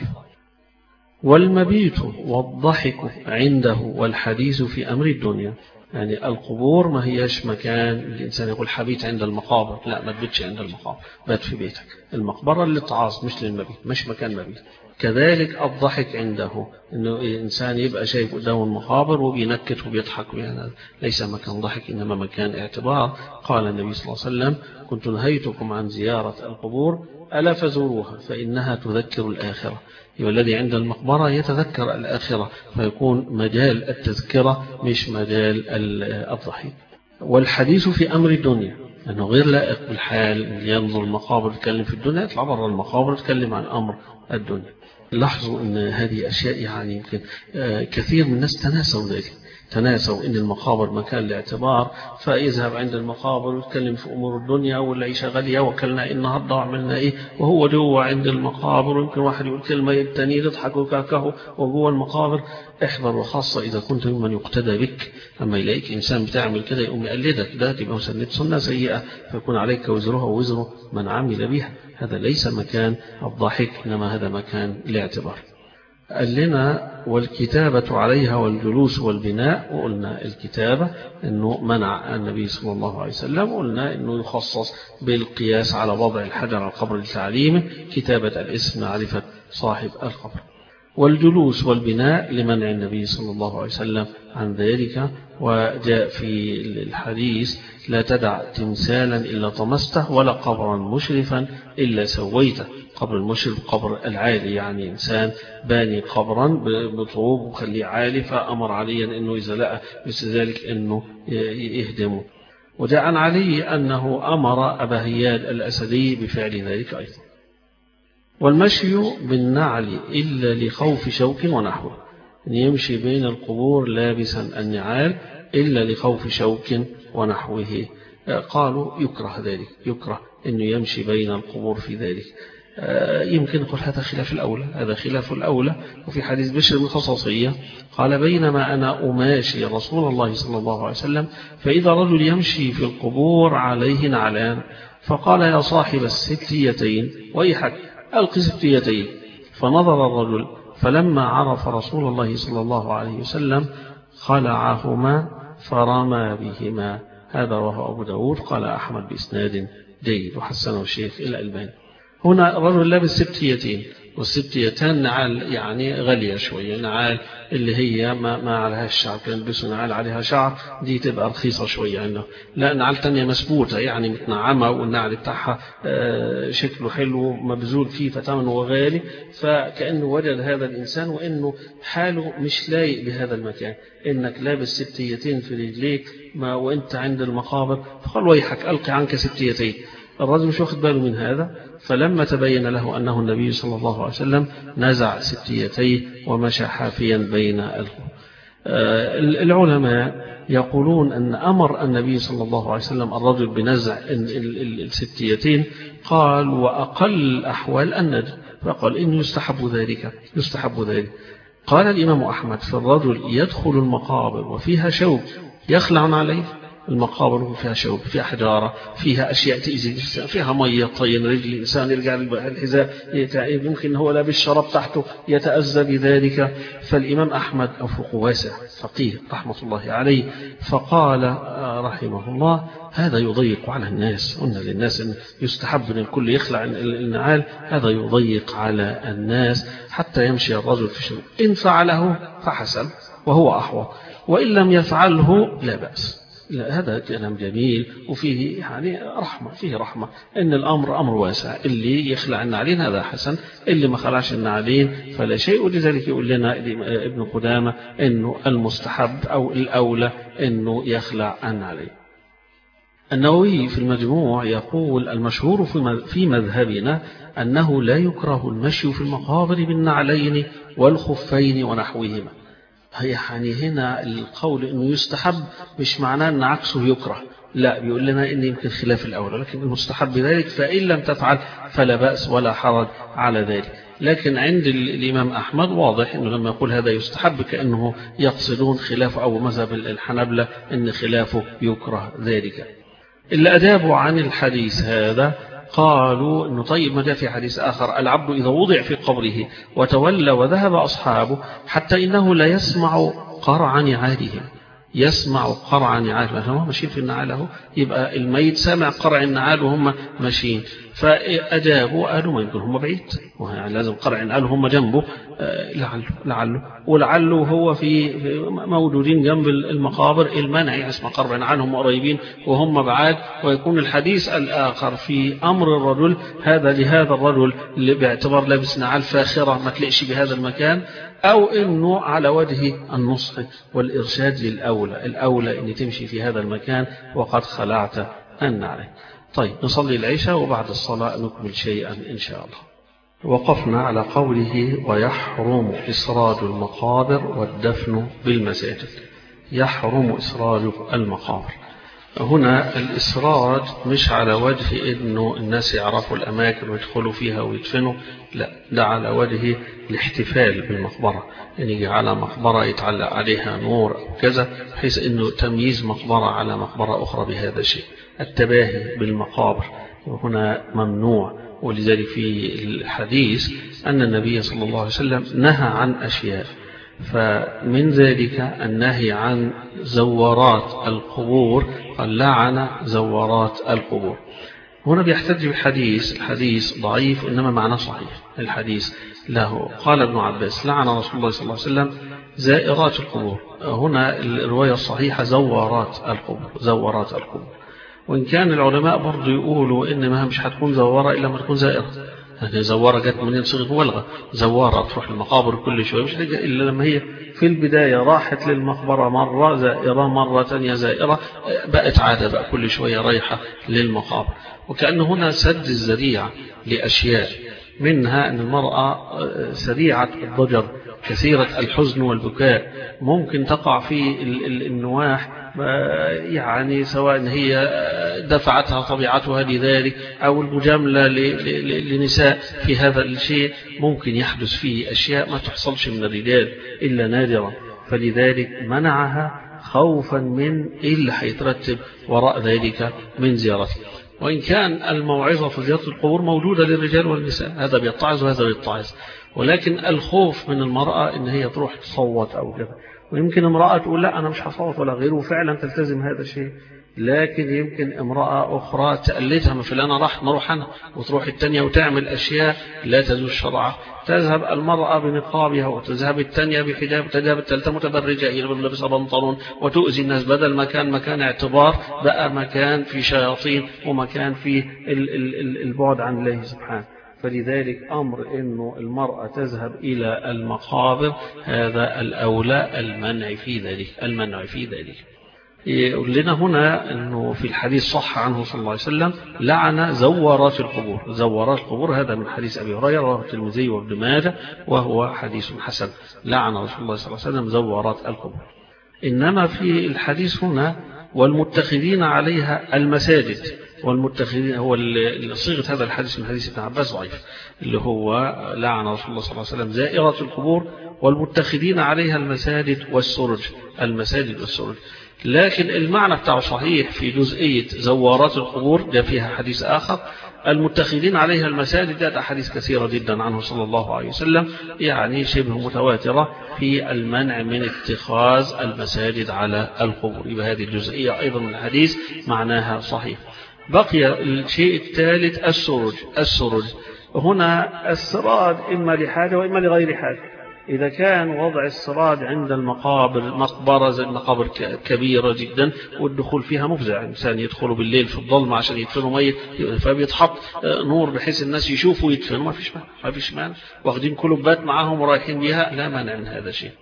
A: والمبيت والضحك عنده والحديث في أمر الدنيا، يعني القبور ما هيش مكان الإنسان يقول حبيت عند المقابر، لا، ما تبيتش عند المقابر، بات في بيتك. المقبرة للتعاص مش للمبيت، مش مكان مبيت. كذلك الضحك عنده، إنه الإنسان يبقى شايف قدامه المقابر وبينكت وبيضحك، يعني ليس مكان ضحك إنما مكان اعتبار. قال النبي صلى الله عليه وسلم كنت نهيتكم عن زيارة القبور ألا فزوروها فإنها تذكر الآخرة. والذي عند المقبرة يتذكر الآخرة، فيكون مجال التذكرة مش مجال الضحك. والحديث في أمر الدنيا، أنه غير لائق بالحال اللي ينظر المقابر يتكلم في الدنيا، يطلع برا المقابر يتكلم عن أمر الدنيا. لاحظوا أن هذه أشياء يعني يمكن كثير من الناس تناسوا ذلك، تناسوا إن المقابر مكان الاعتبار، فيذهب عند المقابر ويتكلم في أمور الدنيا والعيشة غالية وكلنا إيه النهارده وعملنا إيه، وهو جوه عند المقابر. ويمكن واحد يقول كلمة التاني يضحك وكاكه وجوه المقابر. احذر، وخاصة إذا كنت ممن يقتدى بك، أما يلاقيك إنسان بتعمل كده يقوم يقلدك، ده تبقى مسنة سنة سيئة، فيكون عليك وزرها ووزر من عمل بها. هذا ليس مكان الضحك، إنما هذا مكان الاعتبار. قال لنا والكتابة عليها والجلوس والبناء، وقلنا الكتابة أنه منع النبي صلى الله عليه وسلم، قلنا أنه يخصص بالقياس على وضع الحجر على القبر لتعليمه، كتابة الاسم معرفة صاحب القبر. والجلوس والبناء لمنع النبي صلى الله عليه وسلم عن ذلك. وجاء في الحديث لا تدع تمثالا إلا طمسته ولا قبرا مشرفا إلا سويته. قبر المشرف قبر العالي، يعني إنسان باني قبرا بطوب وخليه عالي، فأمر عليا أنه إذا لقى مثل ذلك أنه يهدمه. وجاء عن علي أنه أمر أبا هياد الأسدي بفعل ذلك أيضا. والمشي بالنعل إلا لخوف شوك ونحوه، أن يمشي بين القبور لابسا النعال إلا لخوف شوك ونحوه. قالوا يكره ذلك، يكره أنه يمشي بين القبور في ذلك. يمكن نقول هذا خلاف الأولى، هذا خلاف الأولى. وفي حديث بشر بن خصاصية قال بينما أنا أماشي رسول الله صلى الله عليه وسلم فإذا رجل يمشي في القبور عليه نعلان، فقال يا صاحب الستيتين ويحك ألقي ستيتين. فنظر الرجل فلما عرف رسول الله صلى الله عليه وسلم خلعهما فرمى بهما. هذا رواه أبو داود. قال أحمد بإسناد جيد وحسنه الشيخ الألباني. هنا الرجل لابس ستيتين، والستيتان نعال يعني غالية شوية، نعال اللي هي ما عليها شعر، كان يلبسوا نعال عليها شعر دي تبقى رخيصة شوية عنده. لا، نعال تانية مسبوتة يعني متنعمة، والنعل بتاعها شكله حلو مبذول فيه فتمنه غالي، فكأنه وجد هذا الإنسان وإنه حاله مش لايق بهذا المكان، إنك لابس ستيتين في رجليك وإنت عند المقابر. فقال ويحك ألقي عنك ستيتين. الرجل مش واخد باله من هذا، فلما تبين له أنه النبي صلى الله عليه وسلم نزع ستيتيه ومشى حافيا بين العلماء يقولون أن أمر النبي صلى الله عليه وسلم الرجل بنزع الستيتين، قال وأقل الأحوال الندب، فقال إنه يستحب ذلك. قال الإمام أحمد في الرجل يدخل المقابر وفيها شوك يخلع عليه. المقابر فيها شوك، فيها حجارة، فيها أشياء تأذي الإنسان، فيها مية طين رجل الإنسان، يرجع الحذاء يمكن هو لابس شراب تحته يتأذى بذلك. فالإمام أحمد أفق واسع فقيه رحمة الله عليه، فقال رحمه الله هذا يضيق على الناس. قلنا للناس إن يستحب أن الكل يخلع النعال، هذا يضيق على الناس حتى يمشي الرجل في شوك. إن فعله فحسن وهو أحوط، وإن لم يفعله لا بأس. لا، هذا كلام جميل وفيه يعني رحمة، فيه رحمة إن الأمر أمر واسع. اللي يخلع النعلين هذا حسن، اللي ما خلعش النعلين فلا شيء. ولذلك يقول لنا ابن قدامة إنه المستحب أو الأولى إنه يخلع النعلين. النووي في المجموع يقول المشهور في مذهبنا أنه لا يكره المشي في المقابر بالنعلين والخفين ونحوهما. يعني هنا القول أنه يستحب مش معناه أن عكسه يكره، لا، بيقول لنا إن يمكن خلاف الأولى، لكن المستحب ذلك، فإن لم تفعل فلا بأس ولا حرج على ذلك. لكن عند الإمام أحمد واضح أنه لما يقول هذا يستحب كأنه يقصدون خلاف أو مذهب الحنبلة أن خلافه يكره ذلك. اللي أجابوا عن الحديث هذا قالوا أنه طيب ما جاء في حديث آخر العبد إذا وضع في قبره وتولى وذهب أصحابه حتى إنه لا يسمع قرع نعالهم، يسمع قرع نعال، هم ماشيين في النعال اهو، يبقى الميت سمع قرع النعال وهم ماشيين. فأجابوا قالوا ما يمكن هم بعيد، يعني لازم قرع النعال وهم جنبه، ولعله هو في موجودين جنب المقابر، المنع يسمع قرع النعال هم قريبين وهم بعاد، ويكون الحديث الآخر في أمر الرجل هذا لهذا الرجل اللي باعتبار لابس نعال فاخرة ما تلقش بهذا المكان، أو إنه على وجه النصح والإرشاد الأولى إن تمشي في هذا المكان وقد خلعت النعل. طيب نصلي العشاء وبعد الصلاة نكمل شيئا إن شاء الله. وقفنا على قوله ويحرم إسراج المقابر والدفن بالمساجد. يحرم إسراج المقابر، هنا الإسراج مش على وجه إنه الناس يعرفوا الأماكن ويدخلوا فيها ويدفنوا، لا، ده على وجه الاحتفال بالمقبرة، يعني يجي على مقبرة يتعلق عليها نور أو كذا، بحيث إنه تمييز مقبرة على مقبرة أخرى بهذا الشيء. التباهي بالمقابر هنا ممنوع، ولذلك في الحديث أن النبي صلى الله عليه وسلم نهى عن أشياء، فمن ذلك النهي عن زوارات القبور، قال لعن زوارات القبور. هنا بيحتج بحديث، الحديث ضعيف إنما معناه صحيح. الحديث له قال ابن عباس لعن رسول الله صلى الله عليه وسلم زائرات القبور، هنا الرواية الصحيحة زوارات القبور، زوارات القبور، وإن كان العلماء برضو يقولوا إن ما مش هتكون زوارة إلا ما تكون زائرة، يعني زوارة جت من صيغة مبالغة، زوارة تروح المقابر كل شوية، مش إلا لما هي في البداية راحت للمقبرة مرة زائرة، مرة تانية زائرة، بقت عادة بقى كل شوية رايحة للمقابر. وكأن هنا سد الذريعة لأشياء، منها أن المرأة سريعة الضجر كثيرة الحزن والبكاء، ممكن تقع في النواح، يعني سواء هي دفعتها طبيعتها لذلك أو المجاملة لنساء في هذا الشيء، ممكن يحدث فيه أشياء ما تحصلش من الرجال إلا نادرا، فلذلك منعها خوفا من اللي هيترتب وراء ذلك من زيارته. وإن كان الموعظة في زيارة القبور موجودة للرجال والنساء، هذا بيتعظ وهذا بيتعظ، ولكن الخوف من المرأة إن هي تروح تصوت أو كذا، ويمكن امرأة تقول لا أنا مش هصوت ولا غيره وفعلا تلتزم هذا الشيء، لكن يمكن امرأة أخرى تقلدها، مثل أنا راح نروح أنا وتروح التانية وتعمل أشياء لا تجوز شرعا، تذهب المرأة بنقابها وتذهب التانية بحجاب، تذهب الثالثة متبرجة هي لابسة بنطلون وتؤذي الناس، بدل ما كان مكان اعتبار بقى مكان في شياطين ومكان في البعد عن الله سبحانه. فلذلك أمر إنه المرأة تذهب إلى المقابر هذا الأولى المنع في ذلك، المنع في ذلك. يقول لنا هنا أنه في الحديث صح عنه صلى الله عليه وسلم لعن زوارات القبور، زوارات القبور، هذا من حديث أبي هريرة رواه الترمذي وابن ماجه وهو حديث حسن، لعن رسول الله صلى الله عليه وسلم زوارات القبور. إنما في الحديث هنا والمتخذين عليها المساجد، والمتخذين هو صيغة هذا الحديث من حديث ابن عباس ضعيف، اللي هو لعن رسول الله صلى الله عليه وسلم زائرات القبور والمتخذين عليها المساجد والسرج، المساجد والسرج. لكن المعنى بتاعه صحيح في جزئية زوارات القبور، ده فيها حديث آخر، المتخذين عليها المساجد ده حديث كثيرة جدا عنه صلى الله عليه وسلم، يعني شبه متواترة في المنع من اتخاذ المساجد على القبور، يبقى هذه الجزئية أيضا من الحديث معناها صحيح. بقي الشيء الثالث السرج، هنا السراج إما لحاجة وإما لغير حاجة. إذا كان وضع السراج عند المقابر، مقبرة زي المقابر كبيرة جدا والدخول فيها مفزع، إنسان يدخلوا بالليل في الظلمة عشان يدفنوا ميت، فبيتحط نور بحيث الناس يشوفوا يدفنوا، ما فيش مانع، واخدين كلوبات معاهم ورايحين بها، لا مانع من هذا الشيء.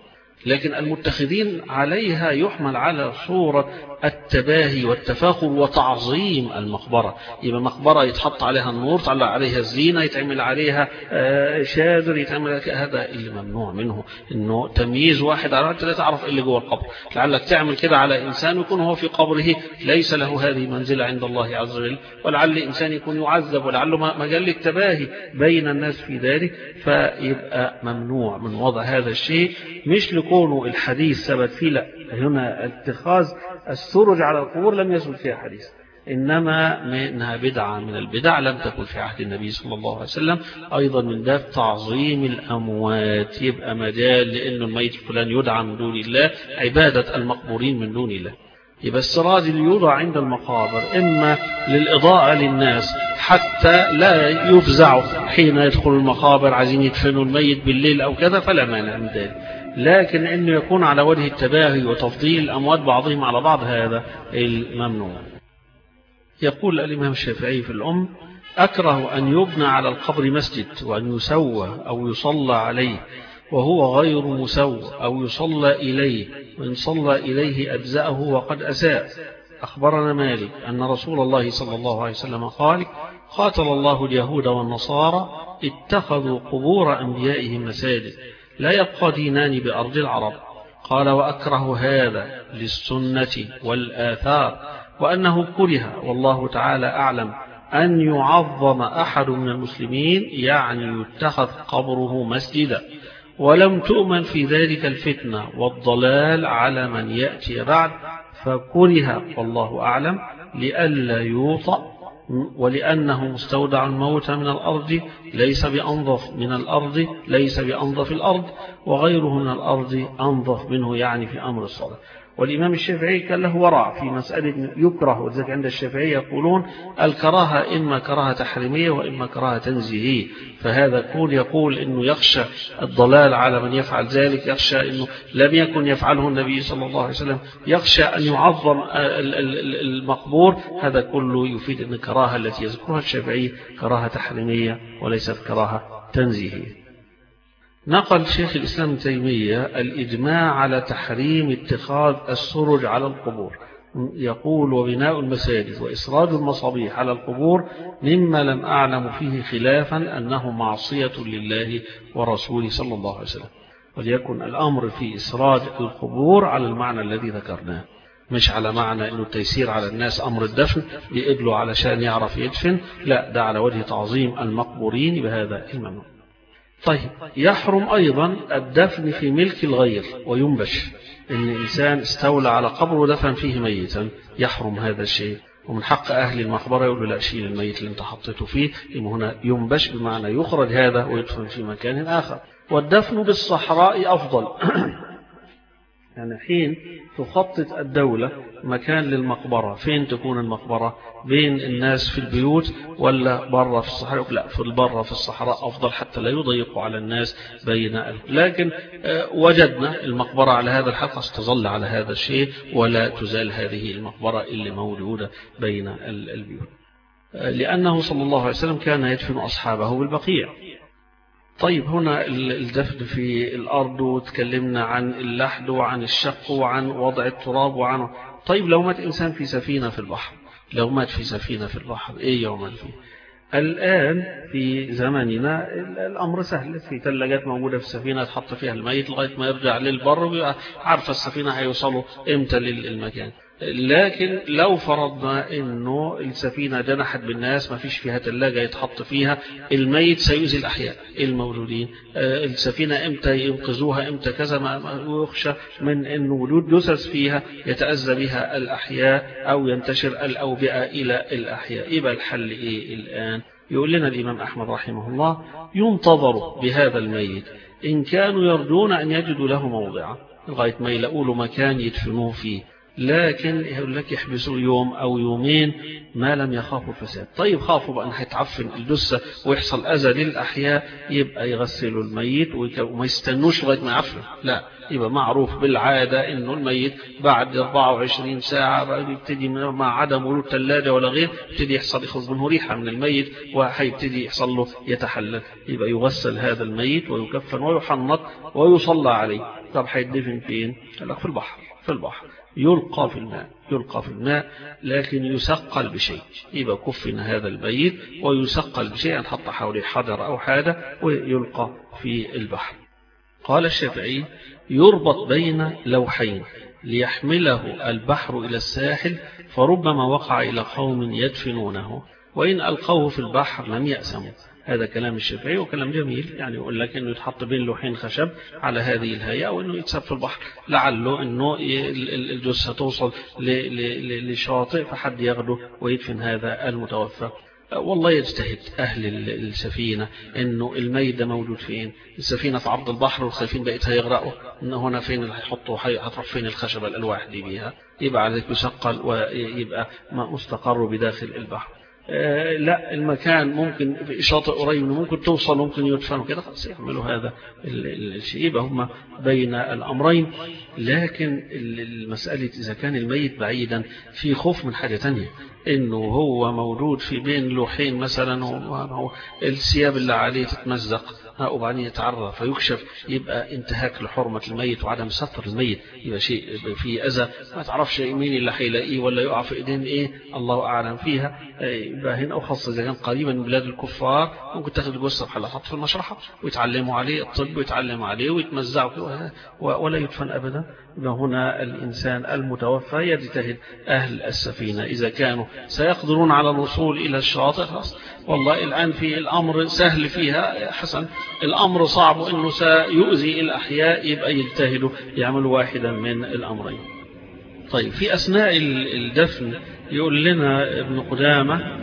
A: لكن المتخذين عليها يحمل على صورة التباهي والتفاخر وتعظيم المقبرة. يبقى مقبرة يتحط عليها النور، يتعلق عليها الزينة، يتعمل عليها شادر، يتعمل هذا اللي ممنوع منه، انه تمييز واحد على لا تعرف اللي جوه القبر. لعلك تعمل كده على انسان يكون هو في قبره ليس له هذه منزلة عند الله عز وجل، ولعل انسان يكون يعذب، ولعله مجال التباهي بين الناس في ذلك، فيبقى ممنوع من وضع هذا الشيء. مش لكونه الحديث ثبت فيه، لا، هنا اتخاذ السرج على القبور لم يثبت فيها حديث، إنما إنها بدعة من البدع لم تكن في عهد النبي صلى الله عليه وسلم. أيضا من باب تعظيم الأموات، يبقى مجال لأنه الميت الفلان يدعى من دون الله، عبادة المقبورين من دون الله. يبقى السراج اللي يوضع عند المقابر إما للإضاءة للناس حتى لا يفزعوا حين يدخل المقابر عايزين يدفنوا الميت بالليل أو كذا، فلا مانع من ذلك، لكن إنه يكون على وجه التباهي وتفضيل الأموات بعضهم على بعض هذا الممنوع. يقول الإمام الشافعي في الأم: أكره أن يبنى على القبر مسجد وأن يسوى أو يصلى عليه وهو غير مسوى، أو يصلى إليه وإن صلى إليه أجزأه وقد أساء. أخبرنا مالك أن رسول الله صلى الله عليه وسلم قال: قاتل الله اليهود والنصارى اتخذوا قبور أنبيائهم مساجد لا يبقى دينان بأرض العرب. قال: وأكره هذا للسنة والآثار، وأنه كره والله تعالى أعلم أن يعظم أحد من المسلمين، يعني يتخذ قبره مسجدا، ولم تؤمن في ذلك الفتنة والضلال على من يأتي بعد، فكره والله أعلم لئلا يوطأ، ولأنه مستودع الموت من الأرض ليس بأنظف الأرض، وغيره من الأرض أنظف منه، يعني في أمر الصلاة. والإمام الشافعي كان له ورع في مسألة يكره، وذلك عند الشافعي يقولون الكراهة إما كراهة تحريمية وإما كراهة تنزيهية، فهذا يقول إنه يخشى الضلال على من يفعل ذلك، يخشى إنه لم يكن يفعله النبي صلى الله عليه وسلم، يخشى أن يعظم المقبور، هذا كله يفيد أن الكراهة التي يذكرها الشافعي كراهة تحريمية وليست كراهة تنزيهية. نقل شيخ الإسلام ابن تيمية الإجماع على تحريم اتخاذ السرج على القبور. يقول: وبناء المساجد وإسراج المصابيح على القبور مما لم أعلم فيه خلافا أنه معصية لله ورسوله صلى الله عليه وسلم. وليكن الأمر في إسراج القبور على المعنى الذي ذكرناه، مش على معنى أنه التيسير على الناس أمر الدفن يقبلوا علشان يعرف يدفن، لا، ده على وجه تعظيم المقبورين بهذا الممنوع. طيب، يحرم أيضا الدفن في ملك الغير وينبش، إن إنسان استولى على قبر ودفن فيه ميتا، يحرم هذا الشيء، ومن حق أهل المقبرة يقولوا: لا، شيل الميت اللي انت حطيته فيه. هنا ينبش بمعنى يخرج هذا ويدفن في مكان آخر. والدفن بالصحراء أفضل يعني حين تخطط الدولة مكان للمقبرة، فين تكون المقبرة؟ بين الناس في البيوت ولا برا في الصحراء؟ لا، في البرا في الصحراء أفضل حتى لا يضيقوا على الناس لكن وجدنا المقبرة على هذا الحق، تظل على هذا الشيء ولا تزال هذه المقبرة اللي موجودة بين البيوت، لأنه صلى الله عليه وسلم كان يدفن أصحابه بالبقيع. طيب، هنا الدفن في الأرض، وتكلمنا عن اللحد وعن الشق وعن وضع التراب طيب، لو مات إنسان في سفينة في البحر، إيه يوم فيه؟ الآن في زماننا الأمر سهل، في ثلاجات موجودة في السفينة تحط فيها الميت لغاية ما يرجع للبر، ويبقى عارفة السفينة هيوصلوا إمتى للمكان. لكن لو فرضنا إنه السفينة جنحت بالناس ما فيش فيها ثلاجة يتحط فيها الميت، سيؤذي الأحياء الموجودين. السفينة إمتى ينقذوها، إمتى كذا، ما يخشى من إن وجود جثث فيها يتأذى بها الأحياء أو ينتشر الأوبئة إلى الأحياء. يبقى الحل إيه الآن؟ يقول لنا الإمام أحمد رحمه الله: ينتظر بهذا الميت إن كانوا يرجون أن يجدوا له موضعا، لغاية ما يلاقوا له مكان يدفنوه فيه، لكن يقول لك يحبسوا يوم أو يومين ما لم يخافوا الفساد. طيب خافوا بقى أن هيتعفن الجثة ويحصل أذى للأحياء، يبقى يغسلوا الميت وما يستنوش لغاية ما يعفن، لا، يبقى معروف بالعادة إنه الميت بعد 24 ساعة يبتدي مع عدم وجود ثلاجة ولا غير يبتدي يخرج منه ريحة من الميت وهيبتدي يحصل له يتحلل، يبقى يغسل هذا الميت ويكفن ويحنط ويصلى عليه. طب هيدفن فين؟ قال لك في البحر. في البحر يلقى في الماء لكن يسقل بشيء، يبقى كفن هذا الميت ويسقل بشيء، نحط حواليه حجر أو حاجة ويلقى في البحر. قال الشافعي يربط بين لوحين ليحمله البحر إلى الساحل، فربما وقع إلى قوم يدفنونه وإن ألقوه في البحر لم يأسموا. هذا كلام الشافعي وكلام جميل، يعني يقول لك أنه يتحط بين لوحين خشب على هذه الهيئة وأنه يتساب في البحر، لعله أنه الجثة توصل لشاطئ فحد ياخده ويدفن هذا المتوفى. والله يجتهد أهل السفينة أنه الميت ده موجود فين. السفينة في عرض البحر والخايفين بقيت هيغرقوا، إنه هنا فين اللي هيحطوا، هتروح فين الخشبة الألواح دي بيها، يبقى عليك يسقل ويبقى مستقر بداخل البحر. لا، المكان ممكن في شاطئ قريب ممكن توصل ممكن يدفنوا كده، خلاص يعملوا هذا الشيء، يبقى هم بين الأمرين. لكن المسألة إذا كان الميت بعيدا في خوف من حاجة تانية، إنه هو موجود في بين لوحين مثلا والثياب اللي عليه تتمزق وبعدين يتعرى فيكشف، يبقى انتهاك لحرمة الميت وعدم ستر الميت، يبقى شيء فيه أذى ما تعرفش مين اللي هيلاقيه ولا يقع في إيدين إيه، الله أعلم فيها. يبقى هنا أخص إذا كان قريبا من بلاد الكفار ممكن تاخد جثة بحالها تحط في المشرحة ويتعلموا عليه الطب ويتعلم عليه ويتمزعوا ولا يدفن أبدا. هنا الإنسان المتوفى يجتهد أهل السفينة إذا كانوا سيقدرون على الوصول إلى الشاطئ خلاص، والله الآن في الأمر سهل فيها حسن، الأمر صعب إنه سيؤذي الأحياء، يبقى يجتهدوا يعملوا واحدا من الأمرين. طيب في أثناء الدفن يقول لنا ابن قدامة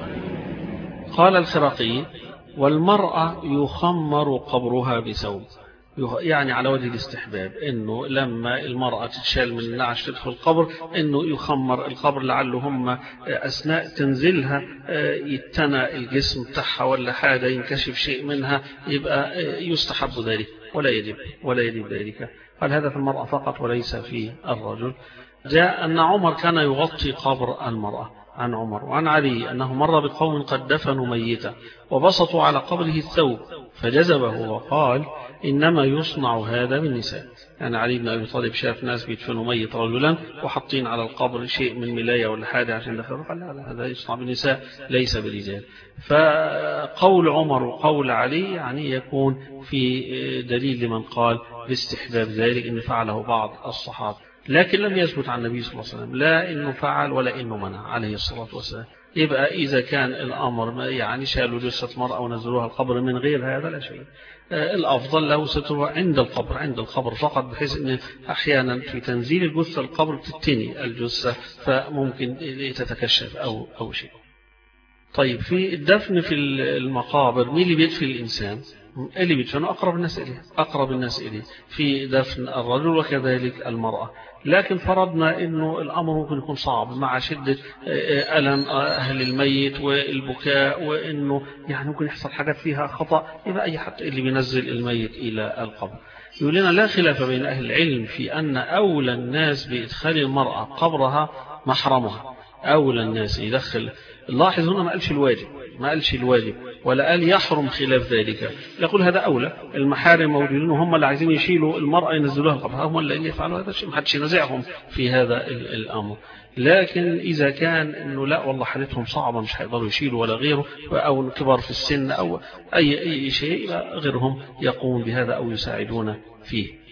A: قال الخرقي والمرأة يخمر قبرها بثوب، يعني على وجه الاستحباب انه لما المرأة تتشال من النعش تدخل القبر انه يخمر القبر، لعله هم اثناء تنزلها يتنى الجسم بتاعها ولا حاجة ينكشف شيء منها، يبقى يستحب ذلك ولا يجب ذلك. قال هذا في المرأة فقط وليس في الرجل. جاء أن عمر كان يغطي قبر المرأة، عن عمر وعن علي أنه مر بقوم قد دفنوا ميتا وبسطوا على قبره الثوب فجذبه وقال إنما يصنع هذا بالنساء. يعني علي بن أبي طالب شاف ناس بيدفنوا ميت رجلا وحاطين على القبر شيء من ملاية ولا حاجة عشان دفنوا، قال لا هذا يصنع بالنساء ليس بالرجال. فقول عمر وقول علي يعني يكون في دليل لمن قال باستحباب ذلك إن فعله بعض الصحابة، لكن لم يثبت عن النبي صلى الله عليه وسلم لا إنه فعل ولا إنه منع عليه الصلاة والسلام. يبقى إذا كان الأمر يعني شالوا جثة مرأة ونزلوها القبر من غير هذا لا شيء، الأفضل له سترها عند القبر فقط، بحيث أن أحيانا في تنزيل الجثة القبر تتني الجثة فممكن تتكشف أو شيء. طيب في الدفن في المقابر مين اللي بيدفن الإنسان؟ اللي بيدفن أقرب الناس إليه في دفن الرجل وكذلك المرأة. لكن فرضنا أنه الأمر ممكن يكون صعب مع شدة ألم أهل الميت والبكاء، وأنه يعني ممكن يحصل حاجات فيها خطأ، يبقى أي حد اللي بينزل الميت إلى القبر. يقول لنا لا خلاف بين أهل العلم في أن أولى الناس بإدخال المرأة قبرها محرمها، أولى الناس يدخل. لاحظ هنا ما قالش الواجب ولا قال يحرم خلاف ذلك، يقول هذا أولى، المحارم موجودين هم اللي عايزين يشيلوا المرأة ينزلوها القبر، هم اللي يفعلوا هذا الشيء، ما حدش ينازعهم في هذا الأمر. لكن إذا كان إنه لا والله حالتهم صعبة مش هيقدروا يشيلوا ولا غيره، أو كبار في السن أو أي شيء، غيرهم يقوم بهذا أو يساعدون فيه.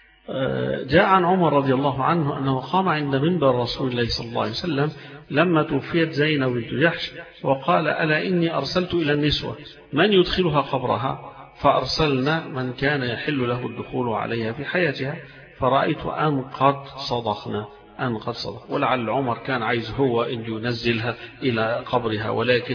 A: جاء عن عمر رضي الله عنه أنه قام عند منبر رسول الله صلى الله عليه وسلم لما توفيت زينب بنت جحش وقال ألا إني أرسلت إلى النسوة من يدخلها قبرها، فأرسلنا من كان يحل له الدخول عليها في حياتها، فرأيت أن قد صدقنا. ولعل عمر كان عايز هو أن ينزلها إلى قبرها، ولكن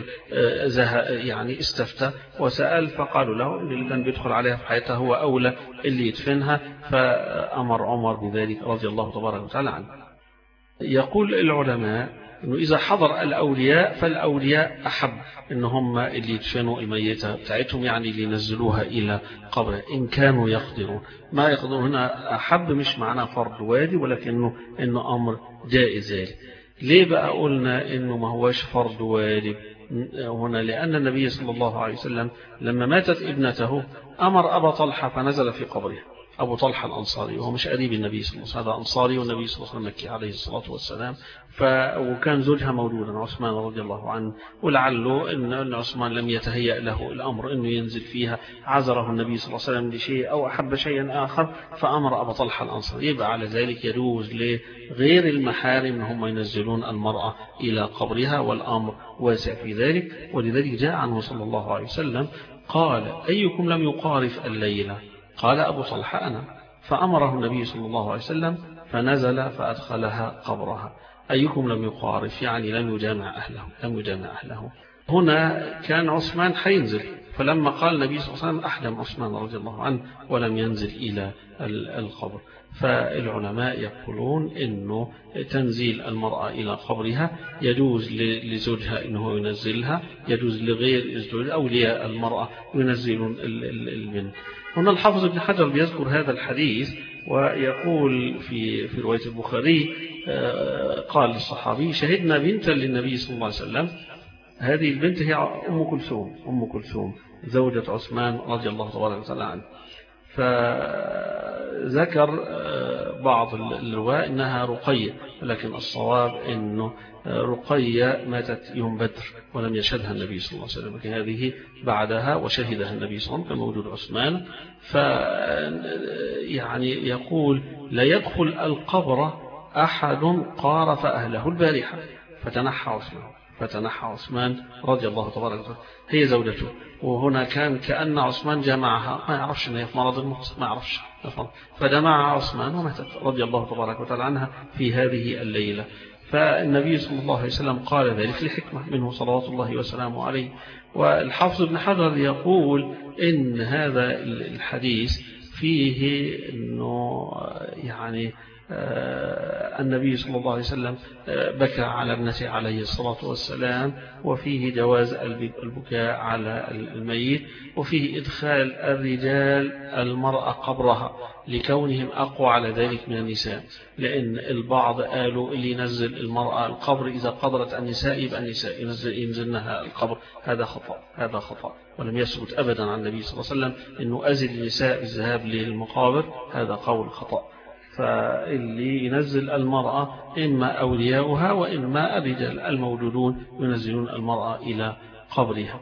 A: يعني استفتى وسأل فقالوا له أن اللي كان بيدخل عليها في حياتها هو أولى اللي يدفنها، فأمر عمر بذلك رضي الله تبارك وتعالى عنه. يقول العلماء إنه إذا حضر الأولياء فالأولياء أحب إن هم اللي يدفنوا الميتة بتاعتهم، يعني اللي ينزلوها إلى قبره إن كانوا يقدرون. ما يقدرون هنا أحب مش معناه فرض واجب، ولكنه إنه أمر جائز ذلك. ليه بقى قلنا إنه ما هوش فرض واجب هنا؟ لأن النبي صلى الله عليه وسلم لما ماتت ابنته أمر أبا طلحة فنزل في قبرها. أبو طلحة الأنصاري وهو مش قريب النبي صلى الله عليه وسلم، هذا أنصاري والنبي صلى الله عليه وسلم مكي عليه الصلاة والسلام. وكان زوجها مولودا عثمان رضي الله عنه، ولعله أن عثمان لم يتهيأ له الأمر أنه ينزل فيها، عذره النبي صلى الله عليه وسلم لشيء أو أحب شيئا آخر فأمر أبا طلحة الأنصاري. يبقى على ذلك يجوز لغير المحارم أن هم ينزلون المرأة إلى قبرها، والأمر واسع في ذلك. ولذلك جاء عنه صلى الله عليه وسلم قال: أيكم لم يقارف الليلة؟ قال أبو طلحة أنا. فأمره النبي صلى الله عليه وسلم فنزل فأدخلها قبرها. أيكم لم يقارف يعني لم يجامع أهله. هنا كان عثمان حينزل، فلما قال النبي صلى الله عليه وسلم أحلم عثمان رضي الله عنه ولم ينزل إلى القبر. فالعلماء يقولون إنه تنزيل المرأة إلى قبرها يجوز لزوجها إنه ينزلها، يجوز لغير أولياء المرأة ينزلون البنت. هنا الحافظ ابن حجر بيذكر هذا الحديث ويقول في رواية البخاري قال للصحابي: شهدنا بنتا للنبي صلى الله عليه وسلم. هذه البنت هي أم كلثوم زوجة عثمان رضي الله تبارك وتعالى عنه. فذكر بعض الرواة إنها رقية، لكن الصواب إنه رقية ماتت يوم بدر ولم يشهدها النبي صلى الله عليه وسلم، لكن هذه بعدها وشهدها النبي صلى الله عليه وسلم كان موجود عثمان. يعني يقول: لا يدخل القبر أحد قارف أهله البارحة فتنحى عثمان رضي الله تبارك وتعالى، هي زوجته. وهنا كان كأن عثمان جمعها، ما يعرفش أنها في مرض الموت، ما يعرفش، فجمع عثمان وماتت رضي الله تبارك وتعالى عنها في هذه الليلة. فالنبي صلى الله عليه وسلم قال ذلك لحكمة منه صلوات الله وسلامه عليه. والحافظ ابن حجر يقول إن هذا الحديث فيه أنه يعني النبي صلى الله عليه وسلم بكى على ابنته عليه الصلاة والسلام، وفيه جواز البكاء على الميت، وفيه إدخال الرجال المرأة قبرها لكونهم أقوى على ذلك من النساء، لأن البعض قالوا اللي ينزل المرأة القبر إذا قدرت النساء يبقى النساء ينزلنها القبر. هذا خطأ ولم يثبت أبدا عن النبي صلى الله عليه وسلم أنه أزل النساء الذهاب للمقابر، هذا قول خطأ. فاللي ينزل المرأة إما أولياؤها وإما الرجال الموجودون ينزلون المرأة إلى قبرها.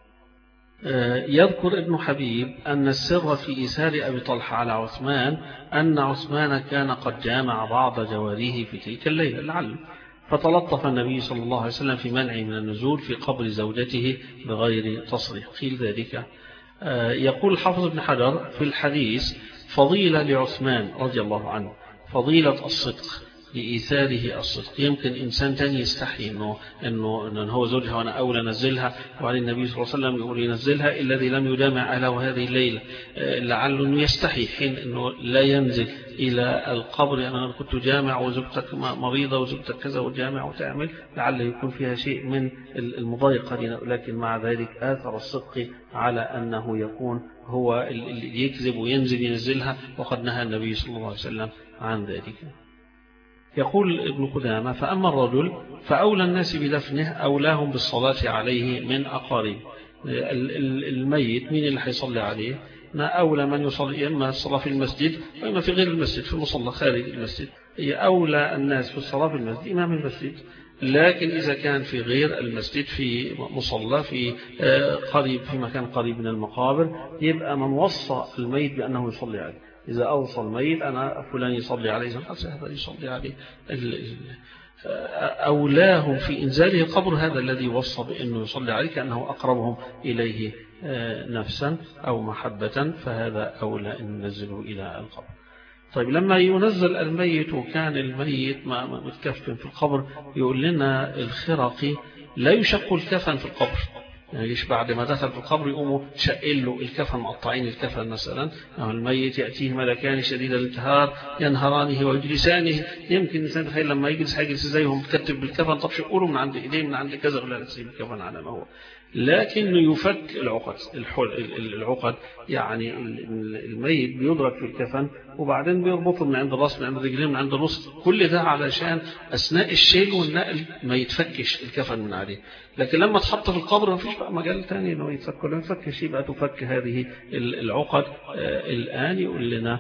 A: يذكر ابن حبيب أن السر في إيثار أبي طلحة على عثمان أن عثمان كان قد جامع بعض جواريه في تلك الليلة لعله، فتلطف النبي صلى الله عليه وسلم في منعه من النزول في قبر زوجته بغير تصريح. قيل ذلك. يقول الحافظ ابن حجر في الحديث: فضيلة لعثمان رضي الله عنه، فضيلة الصدق، لإيثاره الصدق. يمكن إنسان تاني يستحي إنه هو زوجها وأنا أولى نزلها، وعلى النبي صلى الله عليه وسلم يقول ينزلها الذي لم يجامع أهله هذه الليلة، لعله إنه يستحي حين إنه لا ينزل إلى القبر. أنا كنت جامع وزوجتك مريضة وزوجتك كذا وجامع وتعمل، لعله يكون فيها شيء من المضايقة، لكن مع ذلك آثر الصدق على أنه يكون هو اللي يكذب وينزل ينزلها، وقد نهى النبي صلى الله عليه وسلم عن ذلك. يقول ابن قدامة: فأما الرجل فأولى الناس بدفنه أولاهم بالصلاة عليه من أقارب. الميت مين اللي حيصلي عليه؟ ما أولى من يصلي، إما الصلاة في المسجد وإما في غير المسجد في المصلى خارج المسجد. هي أولى الناس في الصلاة في المسجد إمام المسجد، لكن إذا كان في غير المسجد في مصلى في قريب في مكان قريب من المقابر، يبقى من وصى الميت بأنه يصلي عليه. إذا أوصى الميت أنا فلان يصلي عليه، هذا يصلي عليه. أولاهم في إنزاله القبر هذا الذي وصى بأنه يصلي عليه، كأنه أقربهم إليه نفسا أو محبة، فهذا أولى أن ننزله إلى القبر. طيب لما ينزل الميت وكان الميت متكفن في القبر، يقول لنا الخرقي: لا يشق الكفن في القبر، يعني بعد ما دخل في القبر يقوموا شقل له الكفن، مقطعين الكفن مثلا، أو الميت يأتيه ملكان شديد الانتهار ينهرانه ويجلسانه. يمكن الإنسان تخيل لما يجلس هيجلس زيهم متكتب بالكفن، طب شقوا له من عند إيديه من عند كذا، ولا تسيب الكفن على ما هو. لكن يفك العقد يعني الميت بيدرك في الكفن وبعدين بيربطه من عند الراس من عند الرجلين من عند النص، كل ده علشان أثناء الشيل والنقل ما يتفكش الكفن من عليه. لكن لما تحط في القبر ما فيش بقى مجال تاني انه يتفك، ولا يتفكش يبقى تفك هذه العقد. الآن يقول لنا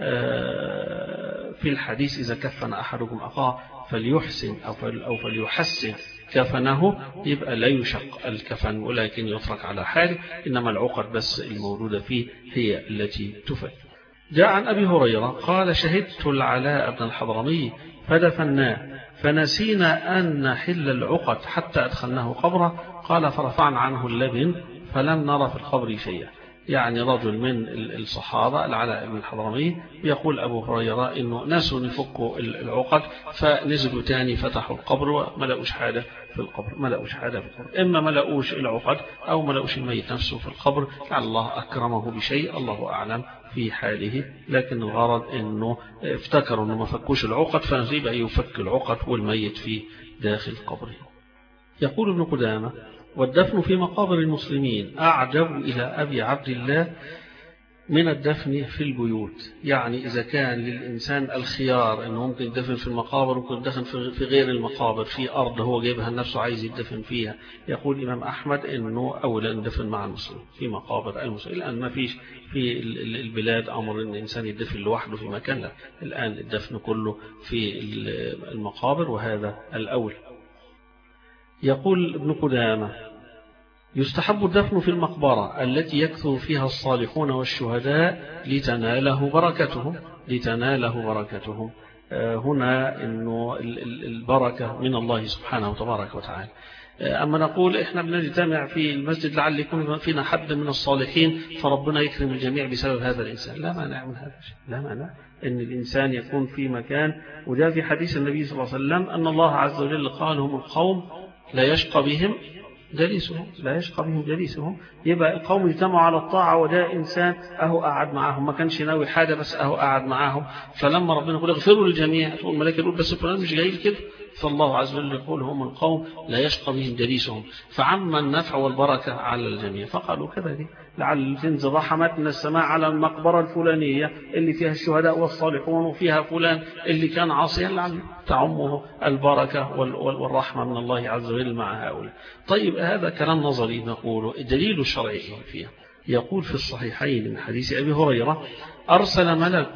A: في الحديث إذا كفن أحدكم أخاه فليحسن أو فليحسن كفنه، يبقى لا يشق الكفن ولكن يترك على حاله، إنما العقد بس الموجودة فيه هي التي تفك. جاء عن أبي هريرة قال شهدت العلاء بن الحضرمي فدفناه فنسينا أن نحل العقد حتى أدخلناه قبره، قال فرفعنا عنه اللبن فلم نرى في القبر شيئا. يعني رجل من الصحابة العلاء بن الحضرمي يقول أبو هريرة إنه ناسوا يفكوا العقد فنزلوا تاني فتحوا القبر وما لقوش حاجة في القبر، ما لقوش حاجة في القبر، إما ما لقوش العقد أو ما لقوش الميت نفسه في القبر، لعل الله أكرمه بشيء الله أعلم في حاله. لكن الغرض إنه افتكروا إنه ما فكوش العقد فنصيب أن يفك العقد والميت في داخل قبره. يقول ابن قدامة والدفن في مقابر المسلمين أعجب إلى أبي عبد الله من الدفن في البيوت. يعني إذا كان للإنسان الخيار أنه ممكن يدفن في المقابر وممكن يدفن في غير المقابر، في أرض هو جايبها لنفسه عايز يدفن فيها، يقول الإمام أحمد أنه أولا يدفن مع المسلمين في مقابر المسلمين، لأن ما فيش في البلاد أمر أن الإنسان يدفن لوحده في مكان، لا، الآن الدفن كله في المقابر وهذا الأول. يقول ابن قدامة يستحب الدفن في المقبرة التي يكثر فيها الصالحون والشهداء لتناله بركتهم. هنا إنه البركة من الله سبحانه تبارك وتعالى. أما نقول إحنا بنجتمع في المسجد لعل يكون فينا حد من الصالحين فربنا يكرم الجميع بسبب هذا الإنسان، لا مانع من هذا الشيء، لا مانع أن الإنسان يكون في مكان. وجاء في حديث النبي صلى الله عليه وسلم أن الله عز وجل قال هم القوم لا يشقى بهم جليسهم. يبقى القوم يجتمعوا على الطاعة وده إنسان أهو قاعد معاهم، ما كانش ناوي حاجة بس أهو قاعد معاهم، فلما ربنا يقول اغفروا للجميع تقول الملائكة يقول بس فلان مش جاي كده، فالله عز وجل يقول هم القوم لا يشقى بهم جليسهم، فعم النفع والبركة على الجميع. فقالوا كذا دي لعل تنزل رحمات من السماء على المقبرة الفلانية اللي فيها الشهداء والصالحون وفيها فلان اللي كان عاصيا، لعل تعمه البركة والرحمة من الله عز وجل مع هؤلاء. طيب هذا كلام نظري نقوله، الدليل الشرعي فيه يقول في الصحيحين من حديث أبي هريرة أرسل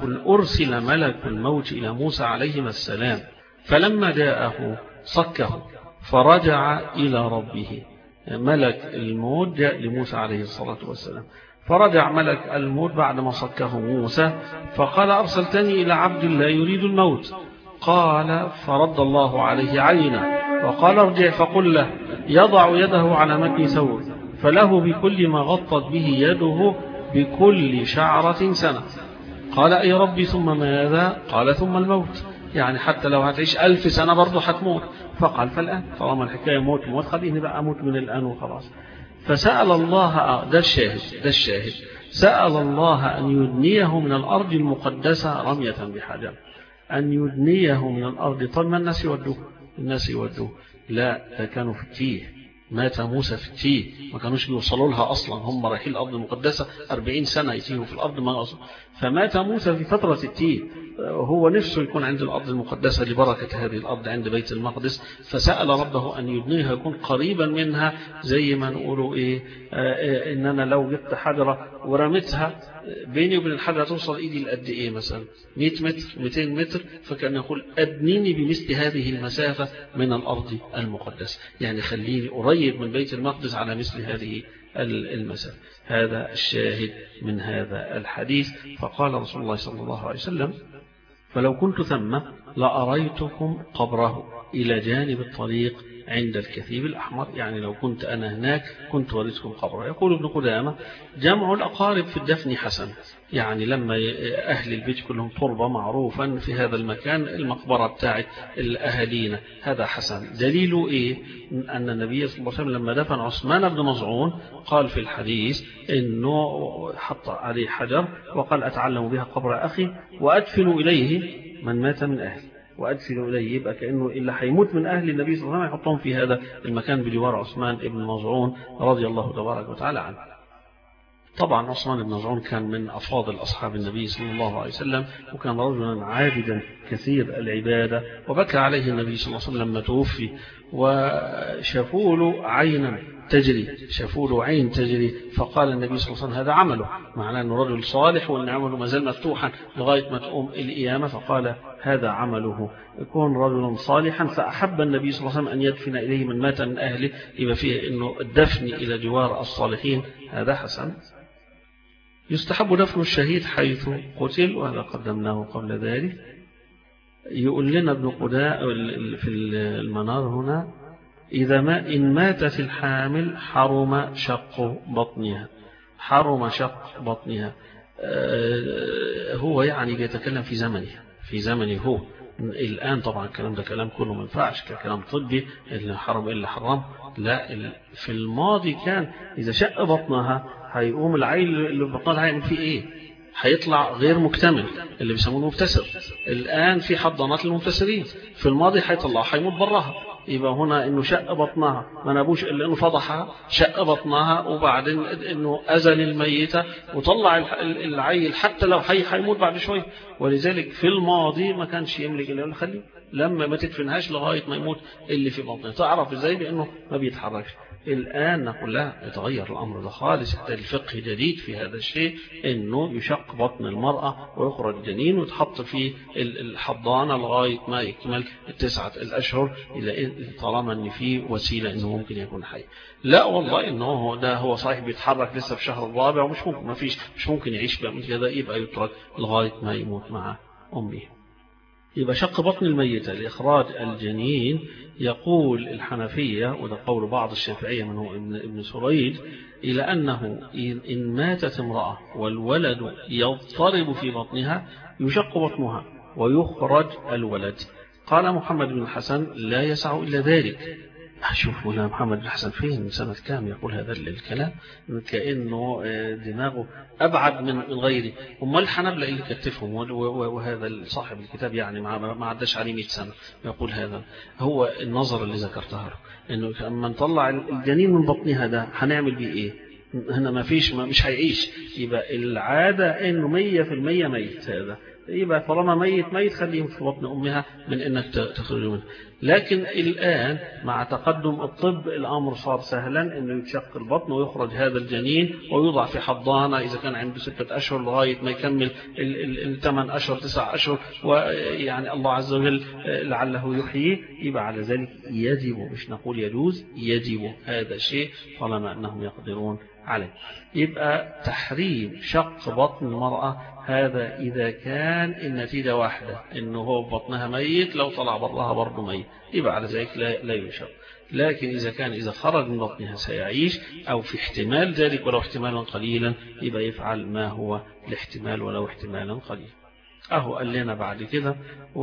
A: ملك الموت إلى موسى عليهما السلام فلما جاءه صكه فرجع إلى ربه. ملك الموت جاء لموسى عليه الصلاة والسلام، فرجع ملك الموت بعد ما صكه موسى فقال أرسلتني إلى عبد لا يريد الموت. قال فرد الله عليه عينه وقال ارجع فقل له يضع يده على متن ثوب فله بكل ما غطت به يده بكل شعرة سنة. قال أي ربي ثم ماذا؟ قال ثم الموت، يعني حتى لو هتعيش 1000 سنة برضه هتموت. فقال فالآن طالما الحكاية موت خليني بقى أموت من الآن وخلاص. فسأل الله، ده الشاهد سأل الله أن يدنيه من الأرض المقدسة رمية بحجر، أن يدنيه من الأرض. طب ما الناس يودوه لا، كانوا في التيه، مات موسى في التيه، ما كانوش بيوصلوا لها أصلا، هم رايحين الأرض المقدسة 40 سنة يتيهوا في الأرض ما أصلا. فمات موسى في فترة التيه، هو نفسه يكون عند الأرض المقدسة لبركة هذه الأرض عند بيت المقدس، فسأل ربه أن يبنيها يكون قريبا منها، زي ما نقولوا إن أنا لو جبت حجرة ورمتها بيني وبين الحجرة توصل إيدي لقد إيه مثلا 100 متر 200 متر، فكان يقول أدنيني بمثل هذه المسافة من الأرض المقدسة، يعني خليني قريب من بيت المقدس على مثل هذه المسافة. هذا الشاهد من هذا الحديث. فقال رسول الله صلى الله عليه وسلم فلو كنت ثم لأريتكم قبره إلى جانب الطريق عند الكثيب الأحمر، يعني لو كنت أنا هناك كنت ورثكم قبره. يقول ابن قدامة جمع الأقارب في الدفن حسن، يعني لما أهل البيت كلهم تربة معروفا في هذا المكان المقبرة بتاعت الأهالينا، هذا حسن. دليله إيه؟ أن النبي صلى الله عليه وسلم لما دفن عثمان بن مظعون قال في الحديث إنه حط عليه حجر وقال أتعلم بها قبر أخي وأدفن إليه من مات من أهلي، وأدفن إليه. يبقى كأنه اللي هيموت من أهل النبي صلى الله عليه وسلم يحطهم في هذا المكان بجوار عثمان بن مظعون رضي الله تبارك وتعالى عنه. طبعا عثمان بن مظعون كان من أفاضل أصحاب النبي صلى الله عليه وسلم، وكان رجلا عابدا كثير العبادة، وبكى عليه النبي صلى الله عليه وسلم لما توفي، وشافوا له عينا تجري، شافوا له عين تجري، فقال النبي صلى الله عليه وسلم هذا عمله، معناه أنه رجل صالح وأن عمله ما زال مفتوحا لغاية ما تقوم القيامة، فقال هذا عمله، يكون رجلا صالحا. فأحب النبي صلى الله عليه وسلم أن يدفن إليه من مات من أهله، يبقى فيه أنه الدفن إلى جوار الصالحين هذا حسن. يستحب دفن الشهيد حيث قتل، وهذا قدمناه قبل ذلك. يقول لنا ابن قداء في المنار هنا إن ماتت الحامل حرم شق بطنها، حرم شق بطنها. هو يعني بيتكلم في زمنه هو. الآن طبعا الكلام ده كلام كله ما ينفعش ككلام طبي، اللي حرم إلا حرام. لا، في الماضي كان إذا شق بطنها هيقوم العيل اللي بطنها هيعمل فيه إيه؟ هيطلع غير مكتمل، اللي بيسموه مبتسر. الآن في حضانات للمبتسرين، في الماضي هيطلع هيموت براها. يبقى هنا انه شق بطنها، ما نبوش الا انه فضحها، شق بطنها وبعدين انه اذن الميته وطلع العيل، حتى لو هيموت بعد شويه. ولذلك في الماضي ما كانش يملك الا خليه لما ما تدفنهاش لغايه ما يموت اللي في بطنها. تعرف ازاي؟ بانه ما بيتحركش. الآن نقول لها يتغير الأمر ده خالص، الفقه جديد في هذا الشيء، إنه يشق بطن المرأة ويخرج جنين ويتحط في الحضانة لغاية ما يكمل 9 الأشهر، إلى طالما إن في وسيلة إنه ممكن يكون حي. لا والله إنه ده هو صحيح بيتحرك لسه في شهر الرابع ومش ممكن، مش ممكن يعيش بقى من كده، يبقى يترك لغاية ما يموت مع أمه. يبقى شق بطن الميتة لإخراج الجنين. يقول الحنفية، وده قول بعض الشافعية منه ابن سريج، إلى أنه إن ماتت امرأة والولد يضطرب في بطنها يشق بطنها ويخرج الولد. قال محمد بن الحسن لا يسع إلا ذلك. أشوف هنا محمد بن الحسن فين من سنة كام يقول هذا الكلام، كأنه دماغه أبعد من غيره. أما الحنبلة اللي كتفهم، وهذا صاحب الكتاب يعني ما عداش عليه 100 سنة يقول هذا. هو النظر اللي ذكرتها له، إنه أما نطلع الجنين من بطنها ده هنعمل بيه إيه؟ هنا ما فيش، مش هيعيش. يبقى العادة إنه 100% ميت. هذا يبقى طالما ميت خليهم في بطن أمها من إنك تخرجوا منه. لكن الآن مع تقدم الطب الأمر صار سهلا، إنه يتشق البطن ويخرج هذا الجنين ويوضع في حضانة إذا كان عنده 6 أشهر لغاية ما يكمل 8 أشهر 9 أشهر، ويعني الله عز وجل لعله يحييه. يبقى على ذلك يجب، مش نقول يجوز، يجب هذا الشيء طالما أنهم يقدرون عليه. يبقى تحريم شق بطن المرأة هذا إذا كان النتيجة واحدة، إنه هو بطنها ميت، لو طلع برها برضه ميت، يبقى على ذلك لا يشق. لكن إذا خرج من بطنها سيعيش، أو في احتمال ذلك ولو احتمالا قليلا، يبقى يفعل ما هو الاحتمال ولو احتمالا قليلا. قال لنا بعد كده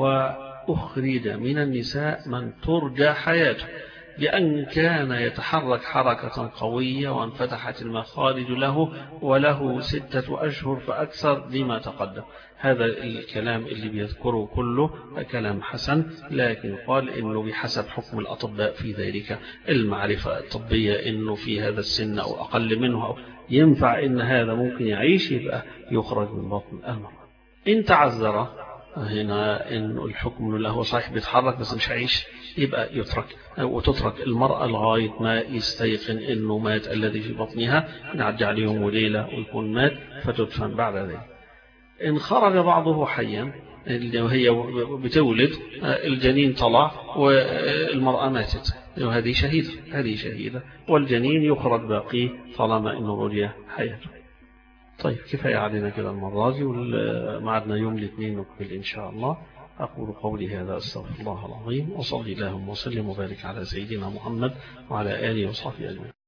A: وأخرج من النساء من ترجى حياته بأن كان يتحرك حركة قوية وانفتحت المخارج له وله 6 أشهر فأكثر لما تقدم. هذا الكلام اللي بيذكره كله كلام حسن، لكن قال إنه بحسب حكم الأطباء في ذلك، المعرفة الطبية إنه في هذا السن أو أقل منه أو ينفع إن هذا ممكن يعيش، يبقى يخرج من بطن المرأة. إن تعذر هنا إنه الحكم له صحيح بيتحرك بس مش هيعيش، يبقى يترك وتترك المرأة لغاية ما يستيقن إنه مات الذي في بطنها، نعد عليه يوم وليلة ويكون مات فتدفن بعد ذلك. إن خرج بعضه حيا، اللي هي بتولد الجنين طلع والمرأة ماتت، وهذه شهيدة، والجنين يخرج باقي طالما إنه رجع حياته. طيب كفاية علينا كده المرة دي، ومعدنا يوم الاثنين نكمل إن شاء الله. أقول قولي هذا أستغفر الله العظيم، وصلي اللهم وسلم وبارك على سيدنا محمد وعلى آله وصحبه أجمعين.